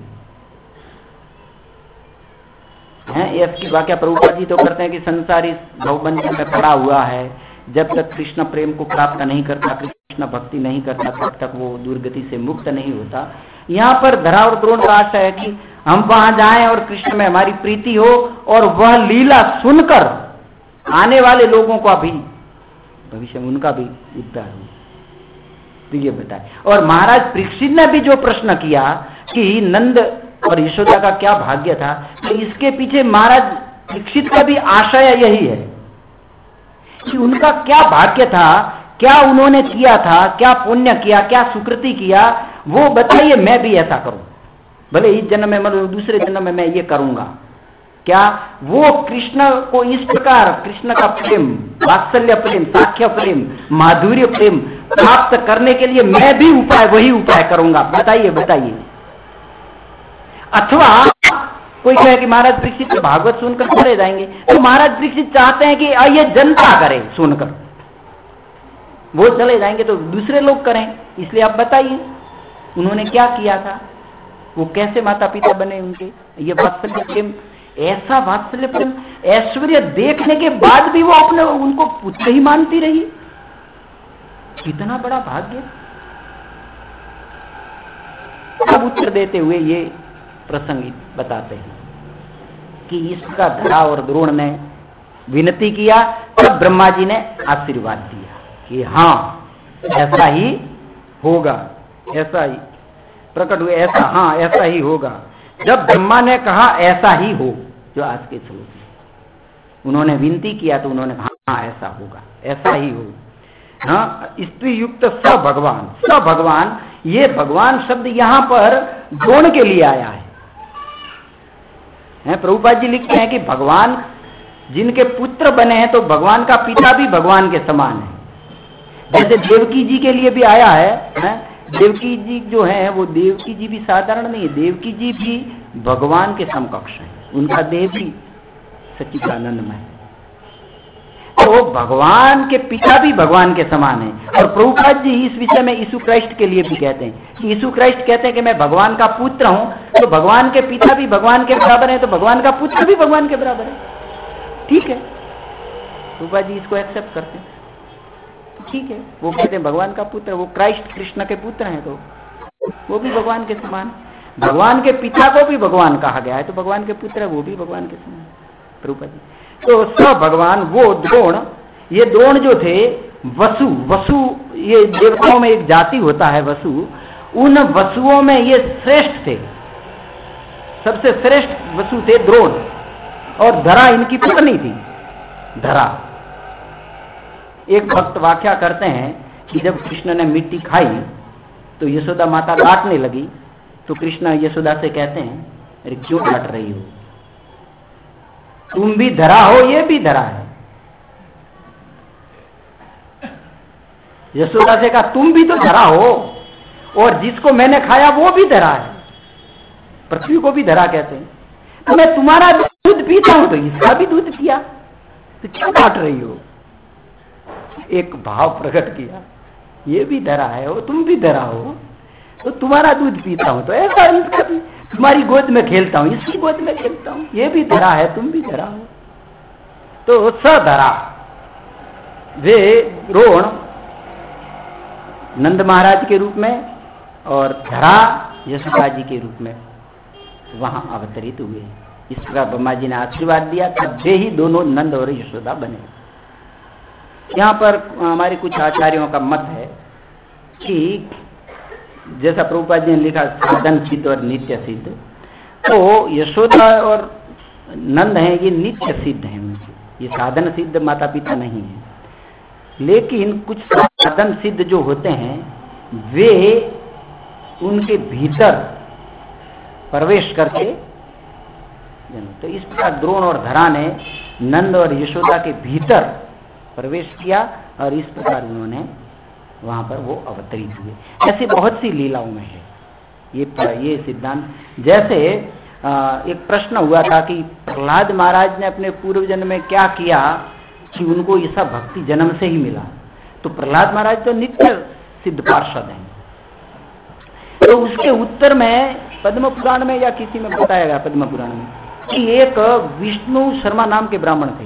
हैं इसकी व्याख्या प्रभुपाद जी तो करते हैं कि संसार इस भवबंधन में पड़ा हुआ है, जब तक कृष्ण प्रेम को प्राप्त नहीं करता, कृष्ण भक्ति नहीं करता, तब तक वो दुर्गति से मुक्त नहीं होता। यहाँ पर धरा और द्रोण का आशा है कि हम वहां जाएं और कृष्ण में हमारी प्रीति हो, और वह लीला सुनकर आने वाले लोगों का भी भविष्य में उनका भी उद्धार हो। तो ये बताए। और महाराज परीक्षित ने भी जो प्रश्न किया कि नंद और यशोदा का क्या भाग्य था, तो इसके पीछे महाराज परीक्षित का भी आशय यही है कि उनका क्या भाग्य था, क्या उन्होंने किया था, क्या पुण्य किया, क्या सुकृति किया, वो बताइए, मैं भी ऐसा करूं, भले इस जन्म में मतलब दूसरे जन्म में मैं ये करूंगा। क्या वो कृष्ण को इस प्रकार कृष्ण का प्रेम, वात्सल्य प्रेम, साख्य प्रेम, माधुर्य प्रेम प्राप्त करने के लिए मैं भी उपाय वही उपाय करूंगा, बताइए बताइए। अथवा कोई कहे कि महाराज परीक्षित भागवत सुनकर चले जाएंगे, तो महाराज परीक्षित चाहते हैं कि ये जनता करे सुनकर, वो चले जाएंगे तो दूसरे लोग करें, इसलिए आप बताइए उन्होंने क्या किया था, वो कैसे माता पिता बने उनके, ये वात्सल्य प्रेम, ऐसा वात्सल्य प्रेम, ऐश्वर्य देखने के बाद भी वो अपने उनको पुत्र ही मानती रही, कितना बड़ा भाग्य। अब उत्तर देते हुए ये प्रसंग बताते हैं कि इसका धरा और द्रोण ने विनती किया, तब ब्रह्मा जी ने आशीर्वाद दिया कि हाँ ऐसा ही होगा, ऐसा ही प्रकट हुए, ऐसा हाँ ऐसा ही होगा। जब ब्रह्मा ने कहा ऐसा ही हो, जो आज के श्लोक उन्होंने विनती किया तो उन्होंने कहा हाँ ऐसा होगा, ऐसा ही हो। हाँ, स्त्री युक्त स भगवान, स भगवान, ये भगवान शब्द यहां पर द्रोण के लिए आया है। हैं, प्रभुपाद जी लिखते हैं कि भगवान जिनके पुत्र बने हैं तो भगवान का पिता भी भगवान के समान है। जैसे देवकी जी के लिए भी आया है, है? देवकी जी जो है वो देवकी जी भी साधारण नहीं है, देवकी जी भी भगवान के समकक्ष है, उनका देह भी सच्चिदानंदमय है। तो भगवान के पिता भी भगवान के समान है। और प्रभुपाद जी इस विषय में यीशु क्राइस्ट के लिए भी कहते हैं कि यीशु क्राइस्ट कहते हैं कि मैं भगवान का पुत्र हूं, तो भगवान के पिता भी भगवान के बराबर है, तो भगवान का पुत्र भी भगवान के बराबर है। ठीक है, प्रभुपाद जी इसको एक्सेप्ट करते हैं, ठीक है, वो कहते हैं भगवान का पुत्र, वो क्राइस्ट कृष्ण के पुत्र हैं, तो वो भी भगवान के समान। भगवान के पिता को भी भगवान कहा गया है, तो भगवान के पुत्र है, वो भी भगवान के समान। प्रभुपाद जी तो सब भगवान, वो द्रोण, ये द्रोण जो थे वसु, वसु ये देवताओं में एक जाति होता है वसु, उन वसुओं में ये श्रेष्ठ थे, सबसे श्रेष्ठ वसु थे द्रोण। और धरा इनकी पत्नी थी, धरा। एक भक्त व्याख्या करते हैं कि जब कृष्ण ने मिट्टी खाई तो यशोदा माता डांटने लगी, तो कृष्ण यशोदा से कहते हैं अरे क्यों डांट रही हो, तुम भी धरा हो, ये भी धरा है। यशोदा से कहा तुम भी तो धरा हो, और जिसको मैंने खाया वो भी धरा है, पृथ्वी को भी धरा कहते हैं। तो मैं तुम्हारा दूध पीता हूं तो इसका भी दूध पिया, तो क्यों काट रही हो। एक भाव प्रकट किया, ये भी धरा है और तुम भी धरा हो, तो तुम्हारा दूध पीता हूं तो ऐसा इसका भी, तुम्हारी गोद में खेलता हूं, इसकी गोद में खेलता हूं, ये भी धरा है, तुम भी धरा हो। तो सधरा वे द्रोण नंद महाराज के रूप में और धरा यशोदा जी के रूप में वहां अवतरित हुए। इस प्रकार ब्रह्मा जी ने आशीर्वाद दिया, तब वे ही दोनों नंद और यशोदा बने। यहाँ पर हमारे कुछ आचार्यों का मत है कि जैसा प्रभुपाद जी ने लिखा साधन सिद्ध और नित्य सिद्ध, तो यशोदा और नंद हैं ये नित्य सिद्ध हैं, ये साधन सिद्ध माता पिता नहीं है। लेकिन कुछ साधन सिद्ध जो होते हैं वे उनके भीतर प्रवेश करके जन्म। तो इस प्रकार द्रोण और धरा ने नंद और यशोदा के भीतर प्रवेश किया और इस प्रकार उन्होंने वहां पर वो अवतरित हुए। ऐसी बहुत सी लीलाओं में है ये ये सिद्धांत। जैसे एक प्रश्न हुआ था कि प्रहलाद महाराज ने अपने पूर्व जन्म में क्या किया कि उनको ये सब भक्ति जन्म से ही मिला। तो प्रहलाद महाराज तो नित्य सिद्ध पार्षद हैं। तो उसके उत्तर में पद्म पुराण में या किसी में बताया गया पद्म पुराण में कि एक विष्णु शर्मा नाम के ब्राह्मण थे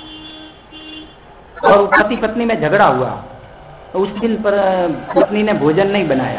और पति पत्नी में झगड़ा हुआ। तो उस दिन पर पत्नी ने भोजन नहीं बनाया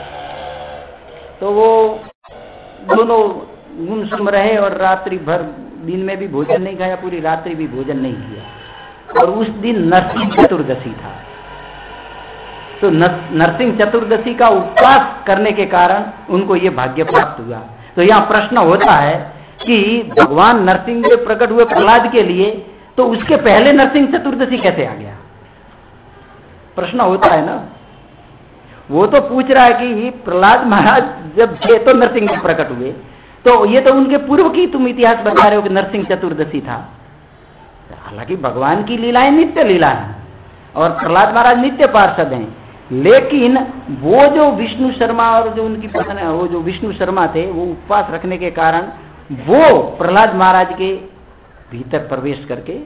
तो वो दोनों गुमसुम रहे और रात्रि भर दिन में भी भोजन नहीं खाया, पूरी रात्रि भी भोजन नहीं किया। और उस दिन नरसिंह चतुर्दशी था। तो नरसिंह चतुर्दशी का उपवास करने के कारण उनको ये भाग्य प्राप्त हुआ। तो यहाँ प्रश्न होता है कि भगवान नरसिंह देव प्रकट हुए प्रहलाद के लिए, तो उसके पहले नरसिंह चतुर्दशी कैसे आ गया? प्रश्न होता है ना। वो तो पूछ रहा है कि प्रहलाद महाराज जब थे तो नरसिंह देव प्रकट हुए, तो ये तो उनके पूर्व की तुम इतिहास बता रहे हो कि नरसिंह चतुर्दशी था। हालांकि भगवान की लीलाएं नित्य लीला है और प्रहलाद महाराज नित्य पार्षद हैं, लेकिन वो जो विष्णु शर्मा और जो उनकी पत्नी वो जो विष्णु शर्मा थे वो उपवास रखने के कारण वो प्रहलाद महाराज के भीतर प्रवेश करके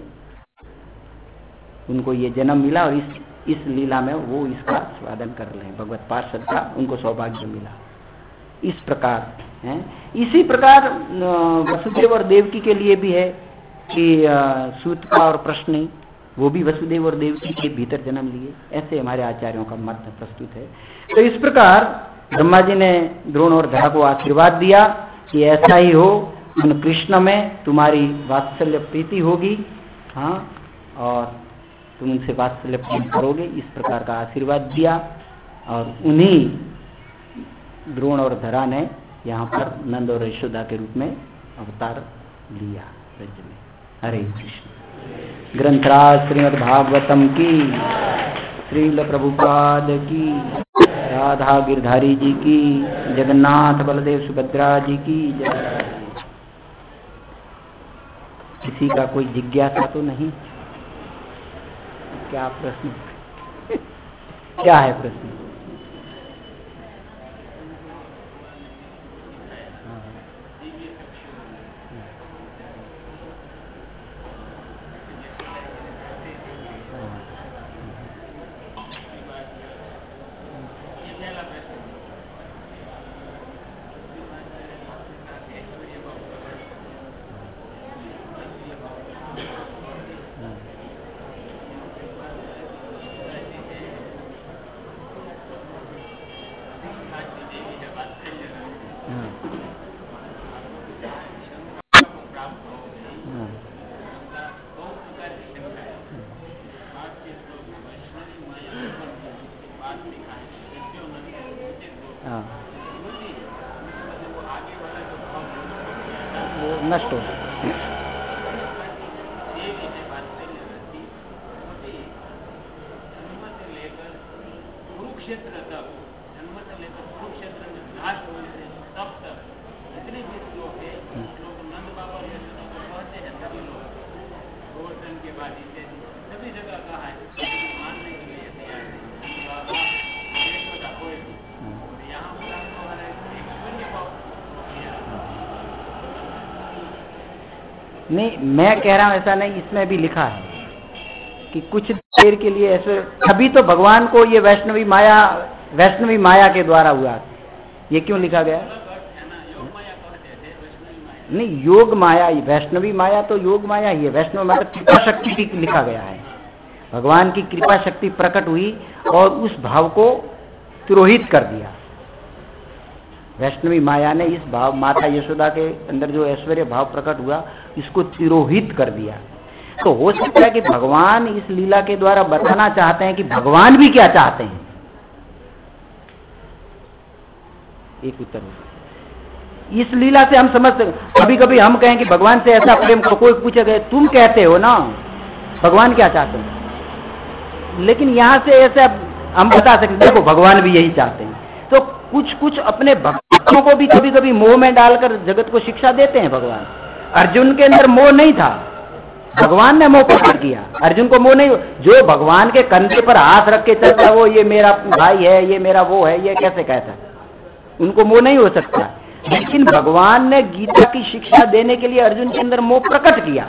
उनको ये जन्म मिला और इस इस लीला में वो इसका स्वादन कर रहे हैं। भगवत पार्षद का उनको सौभाग्य मिला। इस प्रकार है। इसी प्रकार वसुदेव और देवकी के लिए भी है कि सूतका और प्रश्नि वो भी वसुदेव और देवकी के भीतर जन्म लिए। ऐसे हमारे आचार्यों का मत प्रस्तुत है। तो इस प्रकार ब्रह्मा जी ने द्रोण और धरा को आशीर्वाद दिया कि ऐसा ही हो, उन कृष्ण में तुम्हारी वात्सल्य प्रीति होगी, हाँ, और तुम उनसे वात्सल्य प्रेम करोगे। इस प्रकार का आशीर्वाद दिया और उन्हीं द्रोण और धरा ने यहाँ पर नंद और यशोदा के रूप में अवतार लिया ब्रज में। हरे कृष्ण। ग्रंथराज श्रीमद् भागवतम की, श्रील प्रभुपाद की, राधा गिरधारी जी की, जगन्नाथ बलदेव सुभद्रा जी की जय। किसी का कोई जिज्ञासा तो नहीं? क्या प्रश्न? क्या है प्रश्न? नष्ट हो कुरुक्षेत्र तक, जन्म से लेकर कुरुक्षेत्र में नाश होने से तब तक जितने भी श्लोक है, श्लोक नंद बाबा और यशोदा को कहते हैं सभी लोग, गोवर्धन के बाद इत्यादि सभी जगह कहा है, मानने के लिए तैयार नहीं। बाबा यशोदा कोई भी यहाँ बोला हमारा एक शून्य भाव नहीं, मैं कह रहा हूं ऐसा नहीं, इसमें भी लिखा है कि कुछ देर के लिए ऐसे, अभी तो भगवान को ये वैष्णवी माया वैष्णवी माया के द्वारा हुआ। ये क्यों लिखा गया? नहीं, योग माया, वैष्णवी माया तो योग माया ही है। वैष्णव माया कृपा शक्ति की लिखा गया है। भगवान की कृपा शक्ति प्रकट हुई और उस भाव को तिरोहित कर दिया। वैष्णवी माया ने इस भाव, माता यशोदा के अंदर जो ऐश्वर्य भाव प्रकट हुआ, इसको तिरोहित कर दिया। तो हो सकता है कि भगवान इस लीला के द्वारा बताना चाहते हैं कि भगवान भी क्या चाहते हैं। एक उत्तर हो। इस लीला से हम समझ सकते। कभी कभी हम कहें कि भगवान से ऐसा प्रेम को, कोई पूछे गए तुम कहते हो ना भगवान क्या चाहते हैं, लेकिन यहां से ऐसा हम बता सकते देखो भगवान भी यही चाहते हैं। तो कुछ कुछ अपने भक्तों को भी कभी कभी मोह में डालकर जगत को शिक्षा देते हैं भगवान। अर्जुन के अंदर मोह नहीं था, भगवान ने मोह प्रकट किया। अर्जुन को मोह नहीं, जो भगवान के कंधे पर हाथ रख के चलता है वो ये मेरा भाई है, ये मेरा वो है, ये कैसे कहता है? उनको मोह नहीं हो सकता। लेकिन भगवान ने गीता की शिक्षा देने के लिए अर्जुन के अंदर मोह प्रकट किया।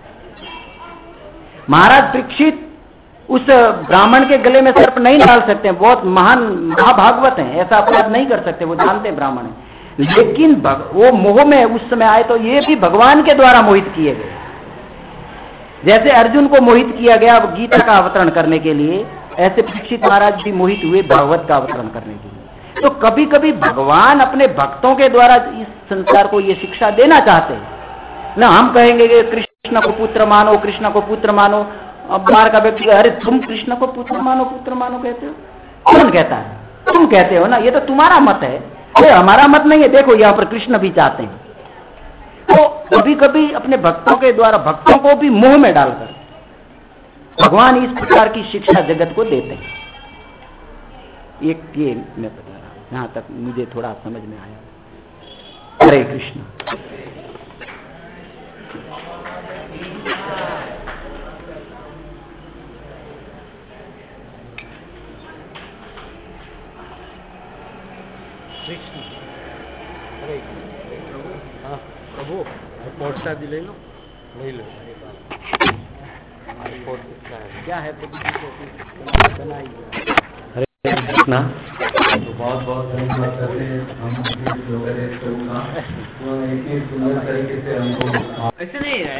महाराज परीक्षित उस ब्राह्मण के गले में सर्प नहीं डाल सकते, बहुत महान महाभागवत हैं, ऐसा अपराध नहीं कर सकते, वो जानते हैं ब्राह्मण है। लेकिन वो मोह में उस समय आए तो ये भी भगवान के द्वारा मोहित किए गए। जैसे अर्जुन को मोहित किया गया गीता का अवतरण करने के लिए, ऐसे परीक्षित महाराज भी मोहित हुए भागवत का अवतरण करने के लिए। तो कभी कभी भगवान अपने भक्तों के द्वारा इस संसार को ये शिक्षा देना चाहते हैं ना। हम कहेंगे कि कृष्ण को पुत्र मानो, कृष्ण को पुत्र मानो। अब बाहर का व्यक्ति, अरे तुम कृष्ण को पुत्र मानो पुत्र मानो कहते हो? कौन कहता है? तुम कहते हो ना, ये तो तुम्हारा मत है, ये हमारा मत नहीं है। देखो यहाँ पर कृष्ण भी चाहते हैं। तो कभी कभी अपने भक्तों के द्वारा भक्तों को भी मोह में डालकर भगवान इस प्रकार की शिक्षा जगत को देते हैं। एक ये मैं बता रहा हूं, यहां तक मुझे थोड़ा समझ में आया। हरे कृष्ण। प्रभु पोस्टा भी ले लो, ले लो। क्या है हरे कृष्णा। तो बहुत बहुत धन्यवाद करते हैं हम प्रभु का, वो इतनी सुंदर तरीके से हमको ऐसे नहीं है।